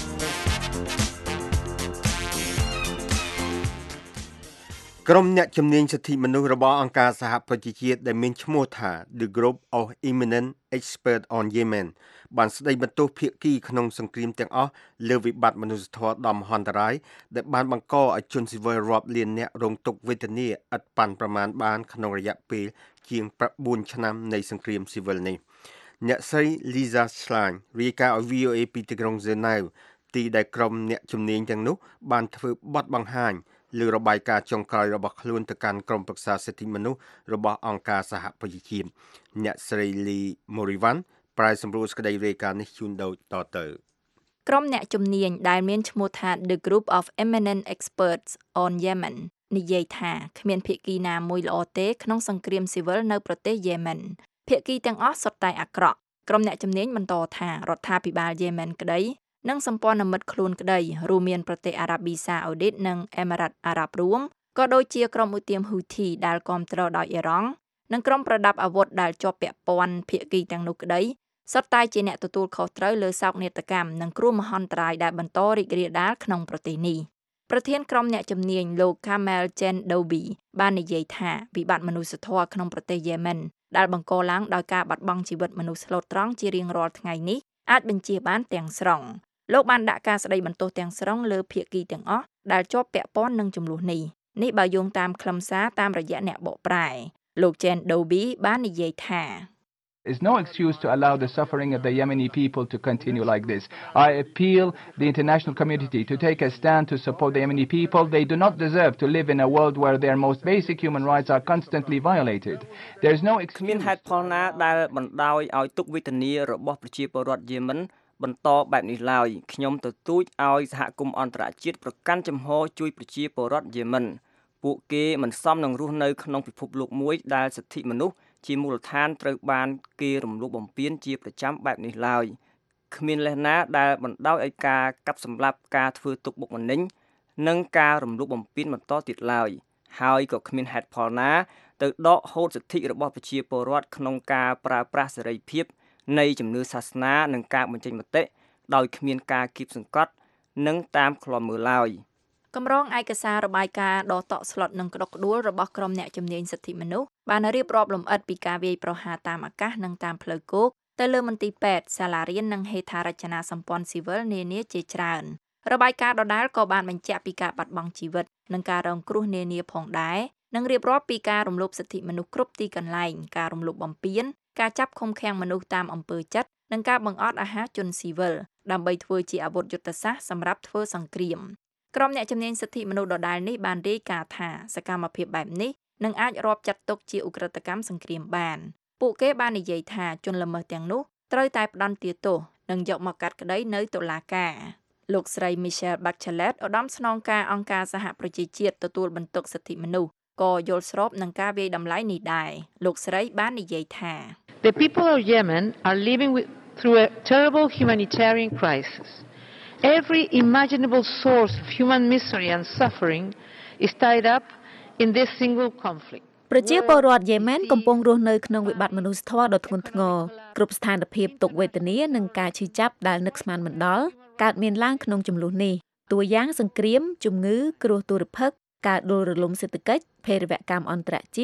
ក្រុមអ្នកជំនាញសិទ្ធិមនុស្សរបស់អង្គការសហប្រជាជាតិដែលមានឈ្មោះថា The Group of Eminent Experts on Yemen បានស្ដីបន្ទោសភាគីក្នុងសង្គ្រាមទាំងអស់លើវិបត្តិមនុស្សធម៌ដ៏មហន្តរាយដែលបានបង្កឲ្យជនស៊ីវិលរាប់លានអ្នករងទុក្ខវេទនាឥតប៉ាន់ប្រមាណបានក្នុងរយៈពេលជាង4ឆ្នាំនៃសង្គ្រាមស៊ីវិលនេះអ្នកស្រី Lisa Schlein រាយការណ៍ឲ្យ VOA ពីទីក្រុង Geneva ទីដែលក្រុមអ្នកជំនាញទាំងនោះបានធ្វើបទបង្ហាញលើរបាយការណ៍ចុងក្រោយរបស់ខ្លួនទៅកាន់ក្រុមប្រឹក្សាសិទ្ធិមនុស្សរបស់អង្គការសហប្រជាជាតិអ្នកស្រី Lee Morivan ប្រែសម្រួលសេចក្តីរាយការណ៍នេះជូនដូចតទៅក្រុមអ្នកជំនាញដែលមានឈ្មោះថា The Group of Eminent Experts on Yemen និយាយថាគ្មានភាគីណាមួយល្អទេក្នុងសង្គ្រាមស៊ីវិលនៅប្រទេសយេម៉ិនភាគីទាំងអស់សុទ្ធតែអាក្រក់ក្រុមអ្នកជំនាញបន្តថារដ្ឋាភិបាលយេម៉ិនក្តីនិងសម្ព័ន្ធមិត្តខ្លួនក្តីរួមមានប្រទេសអារ៉ាប៊ីសាអូឌីតនិងអេមីរ៉ាតអារ៉ាប់រួមក៏ដូចជាក្រុមឧទាមហ៊ូធីដែលគាំទ្រដោយអ៊ីរ៉ង់និងក្រុមប្រដាប់អាវុធដែលជាប់ពាក់ព័ន្ធភាគីទាំងនោះក្តីសុទ្ធតែជាអ្នកទទួលខុសត្រូវលើសោកនាដកម្មនិងគ្រោះមហន្តរាយដែលបន្តរីករាលដាលក្នុងប្រទេសនេះប្រធានក្រុមអ្នកជំនាញលោក Kamel Jendoubi បាននិយាយថាវិបត្តិមនុស្សធម៌ក្នុងប្រទេសយេម៉ិនដែលបង្កឡើងដោយការបាត់បង់ជីវិតមនុស្សស្លូតត្រង់ជារៀងរាល់ថ្ងៃនេះអាចបញ្ជាបានទាំងស្រុងលោកបានដាក់ការស្ដីបន្ទោសទាំងស្រុងលើភាគីទាំងអស់ដែលជាប់ពាក់ព័ន្ធនឹងចំនួននេះបើយោងតាមខ្លឹមសារតាមរយៈអ្នកបកប្រែលោក Jendoubi បាននិយាយថា There's no excuse to allow the suffering of the Yemeni people to continue like this. I appeal the international community to take a stand to support the Yemeni people. They do not deserve to live in a world where their most basic human rights are constantly violated. There's no excuse. គ្មានហេតុផលណាដែលបណ្ដោយឲ្យទុក្ខវេទនារបស់ប្រជាពលរដ្ឋយេម៉ិនបន្តបែបនេះឡើយខ្ញុំទទូចឲ្យសហគមន៍អន្តរជាតិប្រកាន់ចំហជួយប្រជាពលរដ្ឋយេម៉ិនពួកគេមិនសមនឹងរស់នៅក្នុងពិភពលោកមួយដែលសិទ្ធិមនុស្សជាមូលដ្ឋានត្រូវបានគេរំលោភបំពានជាប្រចាំបែបនេះឡើយគ្មានលេសណាដែលបណ្ដោយឲ្យការកាប់សម្លាប់ការធ្វើទុកបុកម្នេញនិងការរំលោភបំពានបន្តទៀតឡើយហើយក៏គ្មានហេតុផលណាទៅដកហូតសិទ្ធិរបស់ប្រជាពលរដ្ឋក្នុងការប្រើប្រាស់សេរីភាពនៃជំនឿសាសនានិងការបញ្ចេញមតិដោយគ្មានការគៀបសង្កត់និងតាមឃ្លាំមើលឡើយកម្រងឯកសាររបាយការណ៍ដ៏តក់ស្លុតនិងក្តុកក្តួលរបស់ក្រុមអ្នកជំនាញសិទ្ធិមនុស្សបានរៀបរាប់លម្អិតពីការវាយប្រហារតាមអាកាសនិងតាមផ្លូវគោកទៅលើមន្ទីរពេទ្យសាលារៀននិងហេដ្ឋារចនាសម្ព័ន្ធស៊ីវិលនានាជាច្រើនរបាយការណ៍ដដែលក៏បានបញ្ជាក់ពីការបាត់បង់ជីវិតនិងការរងគ្រោះនានាផងដែរនិងរៀបរាប់ពីការរំលោភសិទ្ធិមនុស្សគ្រប់ទីកន្លែងការរំលោភបំពានការចាប់ឃុំឃាំងមនុស្សតាមអំពើចិត្តនិងការបង្អត់អាហារជនស៊ីវិលដើម្បីធ្វើជាអាវុធយុទ្ធសាស្ត្រសម្រាប់ធ្វើសង្គ្រាមក្រុមអ្នកជំនាញសិទ្ធិមនុស្សដដែលនេះបានរាយការណ៍ថាសកម្មភាពបែបនេះនឹងអាចរាប់ចាត់ទុកជាឧក្រិដ្ឋកម្មសង្គ្រាមបានពួកគេបាននិយាយថាជនល្មើសទាំងនោះត្រូវតែផ្ដន្ទាទោសនិងយកមកកាត់ក្តីនៅតុលាការលោកស្រី Michelle Bachelet ឧត្តមស្នងការអង្គការសហប្រជាជាតិទទួលបន្ទុកសិទ្ធិមនុស្សក៏យល់ស្របនឹងការវាយតម្លៃនេះដែរលោកស្រីបាននិយាយថា The people of Yemen are living through a terrible humanitarian crisis. Every imaginable source of human misery and suffering is tied up in this single conflict. ប្រជាពលរដ្ឋយេម៉ែនកំពុងរស់នៅក្នុងវិបត្តិមនុស្សធម៌ដ៏ធ្ងន់ធ្ងរគ្រប់ស្ថានភាពទុក្ខវេទនានិងការឈឺចាប់ដែលនឹកស្មានមិនដល់កើតមានឡើងក្នុងចំនួននេះតួយ៉ាងសង្គ្រាមជំងឺគ្រោះទុរ្ភិក្សការដួលរលំសេដ្ឋកិច្ចភេរវកម្មអន្តរជាតិ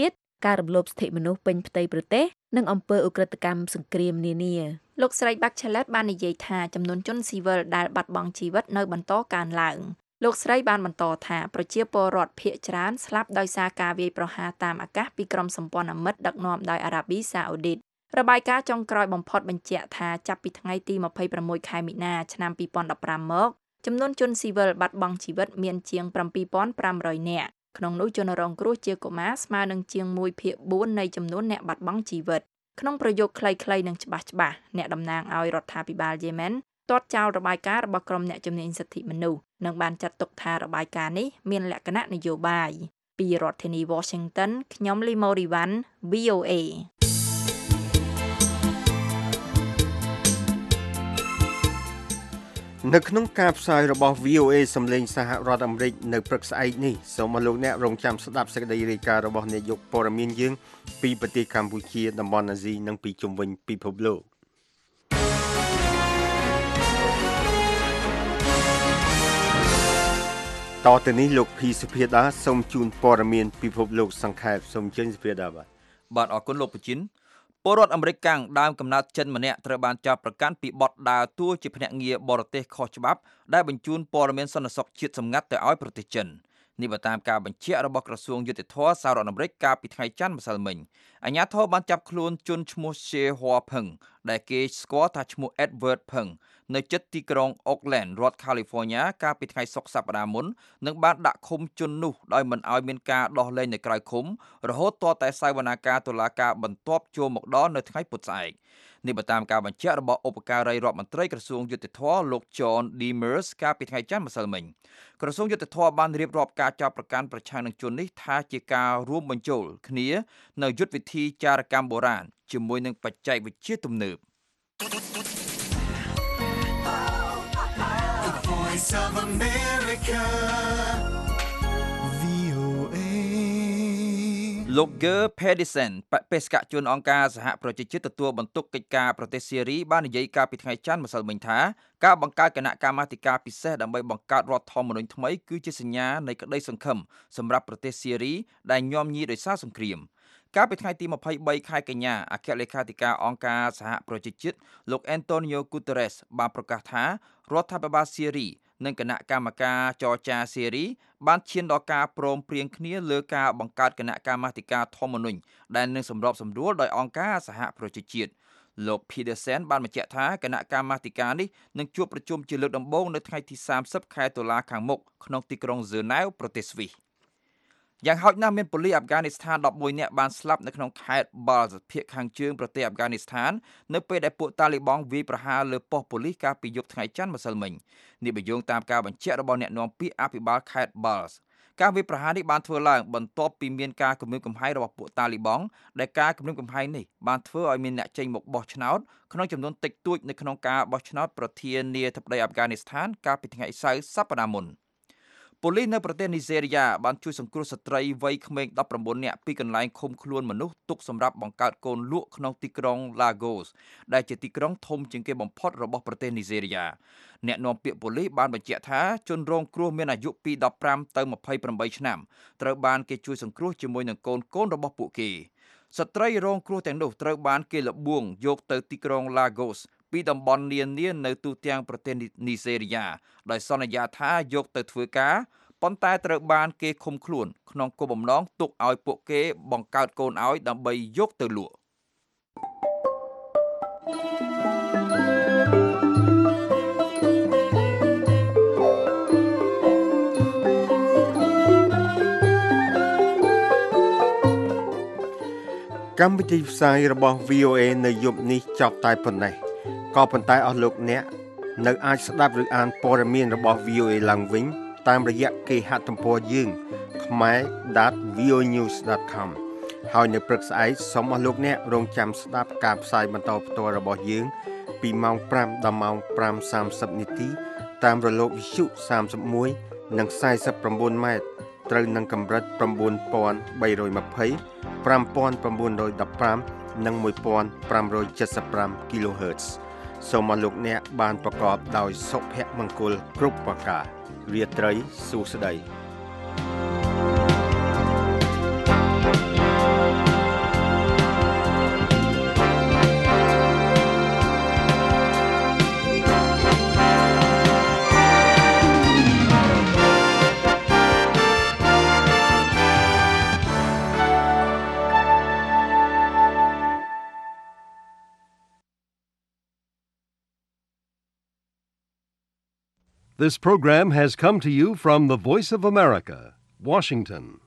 ការរំលោភសិទ្ធិមនុស្សពេញផ្ទៃប្រទេសនិងអំពើឧក្រិដ្ឋកម្មសង្គ្រាមនានាលោកស្រី Bachelet បាននិយាយថាចំនួនជនស៊ីវិលដែលបាត់បង់ជីវិតនៅបន្តកើនឡើងលោកស្រីបានបន្តថាប្រជាពលរដ្ឋភាគច្រើនស្លាប់ដោយសារការវាយប្រហារតាមអាកាសពីក្រុមសម្ព័ន្ធមិត្តដឹកនាំដោយអារ៉ាប៊ីសាអូឌីតរបាយការណ៍ចុងក្រោយបំផុតបញ្ជាក់ថាចាប់ពីថ្ងៃទី26ខែមីនាឆ្នាំ2015មកចំនួនជនស៊ីវិលបាត់បង់ជីវិតមានជាង 7,500 នាក់ក្នុងនោះជនរងគ្រោះជាកុមារស្មើនឹងជាង 1/4 នៃចំនួនអ្នកបាត់បង់ជីវិតក្នុងប្រយោគខ្លីៗនិងច្បាស់ៗអ្នកតំណាងឲ្យរដ្ឋាភិបាលយេម៉ែនទាត់ចោលរបាយការណ៍របស់ក្រុមអ្នកជំនាញសិទ្ធិមនុស្សនិងបានចាត់ទុកថារបាយការណ៍នេះមានលក្ខណៈនយោបាយពីរដ្ឋធានី Washington ខ្ញុំលីម៉ូរីវ៉ាន់ VOA នៅក្នុងការផ្សាយរបស់ VOA សំឡេងសហរដ្ឋអាមេរិកនៅព្រឹកស្អែកនេះសូមលោកអ្នករងចាំស្ដាប់សេចក្តីរាយការណ៍របស់នាយកព័ត៌មានយើងពីប្រទេសកម្ពុជាតំបន់អាស៊ីនិងពីជុំវិញពិភពលោកតទៅនេះលោកភីសុភាដាសូមជូនព័ត៌មានពិភពលោកសង្ខេបសូមជើញសុភាដាបាទអរគុណលោកពូជីនពលរដ្ឋអាមេរិកកាំងដើមកំណើតចិនម្នាក់ត្រូវបានចាប់ប្រកាន់ពីបទដើរតួជាភ្នាក់ងារបរទេសខុសច្បាប់ដែលបញ្ជូនព័ត៌មានសន្តិសុខជាតិសម្ងាត់ទៅឲ្យប្រទេសចិននេះបើតាមការបញ្ជាក់របស់ក្រសួងយុតិធម៌សហរដ្ឋអាមេរិកកាលពីថ្ងៃច័ន្ទម្សិលមិញអាជ្ញាធរបានចាប់ខ្លួនជនឈ្មោះ She Hua Peng ដែលគេស្គាល់ថាឈ្មោះ Edward Peng នៅជិតទីក្រុង Oakland រដ្ឋ California កាលពីថ្ងៃសុក្រសប្តាហ៍មុននិងបានដាក់ឃុំជននោះដោយមិនឲ្យមានការដោះលែងនៅក្រៅឃុំរហូតទាល់តែសាវនាការតុលាការបន្ទាប់ចូលមកដល់នៅថ្ងៃពុធស្អែកនេះបើតាមការបញ្ជាក់របស់ឧបការីរដ្ឋមន្ត្រីក្រសួងយុតិធម៌លោក John Demers កាលពីថ្ងៃច័ន្ទម្សិលមិញក្រសួងយុតិធម៌បានរៀបរាប់ការចាប់ប្រកាន់ប្រឆាំងនឹងជននេះថាជាការរួមបញ្ចូលគ្នានៅយុទ្ធវិធីចារកម្មបុរាណជាមួយនឹងបច្ចេកវិទ្យាទំនើបលោក Ger Pedersen បេសកជនអង្គការសហប្រជាជាតិទទួលបន្ទុកកិច្ចការប្រទេសសេរីបាននិយាយកាលពីថ្ងៃច័ន្ទម្សិលមិញថាការបង្កើតគណៈកម្មាធិការពិសេសដើម្បីបង្កើតរដ្ឋធម្មនុញ្ញថ្មីគឺជាសញ្ញានៃក្តីសង្ឃឹមសម្រាប់ប្រទេសសេរីដែលញោមញីដោយសារសង្គ្រាមកាលពីថ្ងៃទី23ខែកញ្ញាអគ្គលេខាធិការអង្គការសហប្រជាជាតិលោក Antonio Guterres បានប្រកាសថារដ្ឋាភិបាលសេរីនិងគណៈកម្មការចរចាសេរីបានឈានដល់ការព្រមព្រៀងគ្នាលើការបង្កើតគណៈកម្មាធិការធម្មនុញ្ញដែលនឹងសម្របសម្រួលដោយអង្គការសហប្រជាជាតិលោក Pedersen បានបញ្ជាក់ថាគណៈកម្មាធិការនេះនឹងជួបប្រជុំជាលើកដំបូងនៅថ្ងៃទី30ខែតុលាខាងមុខក្នុងទីក្រុងហ្សឺណែវប្រទេសស្វីសយ៉ាងហោចណាស់មានប៉ូលីសអាហ្វហ្គានីស្ថាន11នាក់បានស្លាប់នៅក្នុងខេត្ត Balkh ភាគខាងជើងប្រទេសអាហ្វហ្គានីស្ថាននៅពេលដែលពួកតាលីបង់វាយប្រហារលើប៉ុស្តិ៍ប៉ូលីសកាលពីយប់ថ្ងៃច័ន្ទម្សិលមិញនេះបញ្យោងតាមការបញ្ជាក់របស់អ្នកនាំពាក្យអភិបាលខេត្ត Balkh ការវាយប្រហារនេះបានធ្វើឡើងបន្ទាប់ពីមានការគំរាមកំហែងរបស់ពួកតាលីបង់ដែលការគំរាមកំហែងនេះបានធ្វើឲ្យមានអ្នកចេញមកបោះឆ្នោតក្នុងចំនួនតិចតួចនៅក្នុងការបោះឆ្នោតប្រធានាធិបតីអាហ្វហ្គានីស្ថានកាលពីថ្ងៃសៅរ៍សប្តាហ៍មុនប៉ូលីសនៅប្រទេសនីសេរីយ៉ាបានជួយសង្គ្រោះស្ត្រីវ័យក្មេង19នាក់ពីកន្លែងឃុំខ្លួនមនុស្សទុកសម្រាប់បង្កើតកូនលក់ក្នុងទីក្រុង Lagos ដែលជាទីក្រុងធំជាងគេបំផុតរបស់ប្រទេសនីសេរីយ៉ាអ្នកនាំពាក្យប៉ូលីសបានបញ្ជាក់ថាជនរងគ្រោះមានអាយុពី15ទៅ28ឆ្នាំត្រូវបានគេជួយសង្គ្រោះជាមួយនឹងកូនរបស់ពួកគេស្ត្រីរងគ្រោះទាំងនោះត្រូវបានគេលបួងយកទៅទីក្រុង Lagos ពីតំបន់នានានៅទូទាំងប្រទេសនីសេរីយ៉ាដោយសន្យាថាយកទៅធ្វើការប៉ុន្តែត្រូវបានគេឃុំខ្លួនក្នុងគោលបំណងទុកឲ្យពួកគេបង្កើតកូនឲ្យដើម្បីយកទៅលក់កម្មវិធីផ្សាយរបស់ VOA នៅយប់នេះចប់តែប៉ុណ្ណេះក៏ប៉ុន្តែអស់លោកអ្នកនៅអាចស្ដាប់ឬអានព័ត៌មានរបស់ VOA ឡើងវិញតាមរយៈគេហទំព័រយើង khmer.voanews.com ហើយនៅព្រឹកស្អែកសូមអស់លោកអ្នករងចាំស្ដាប់ការផ្សាយបន្តផ្ទាល់របស់យើងពីម៉ោង5ដល់ម៉ោង 5:30 នាទីតាមរលកវិទ្យុ31និង49ម៉ែត្រត្រូវនឹងកម្រិត 9320 5915 និង 1575 kHz សូមអរលោកអ្នកបានប្រកបដោយសុភមង្គលគ្រប់ប្រការរាត្រីសួស្តី This program has come to you from the Voice of America, Washington.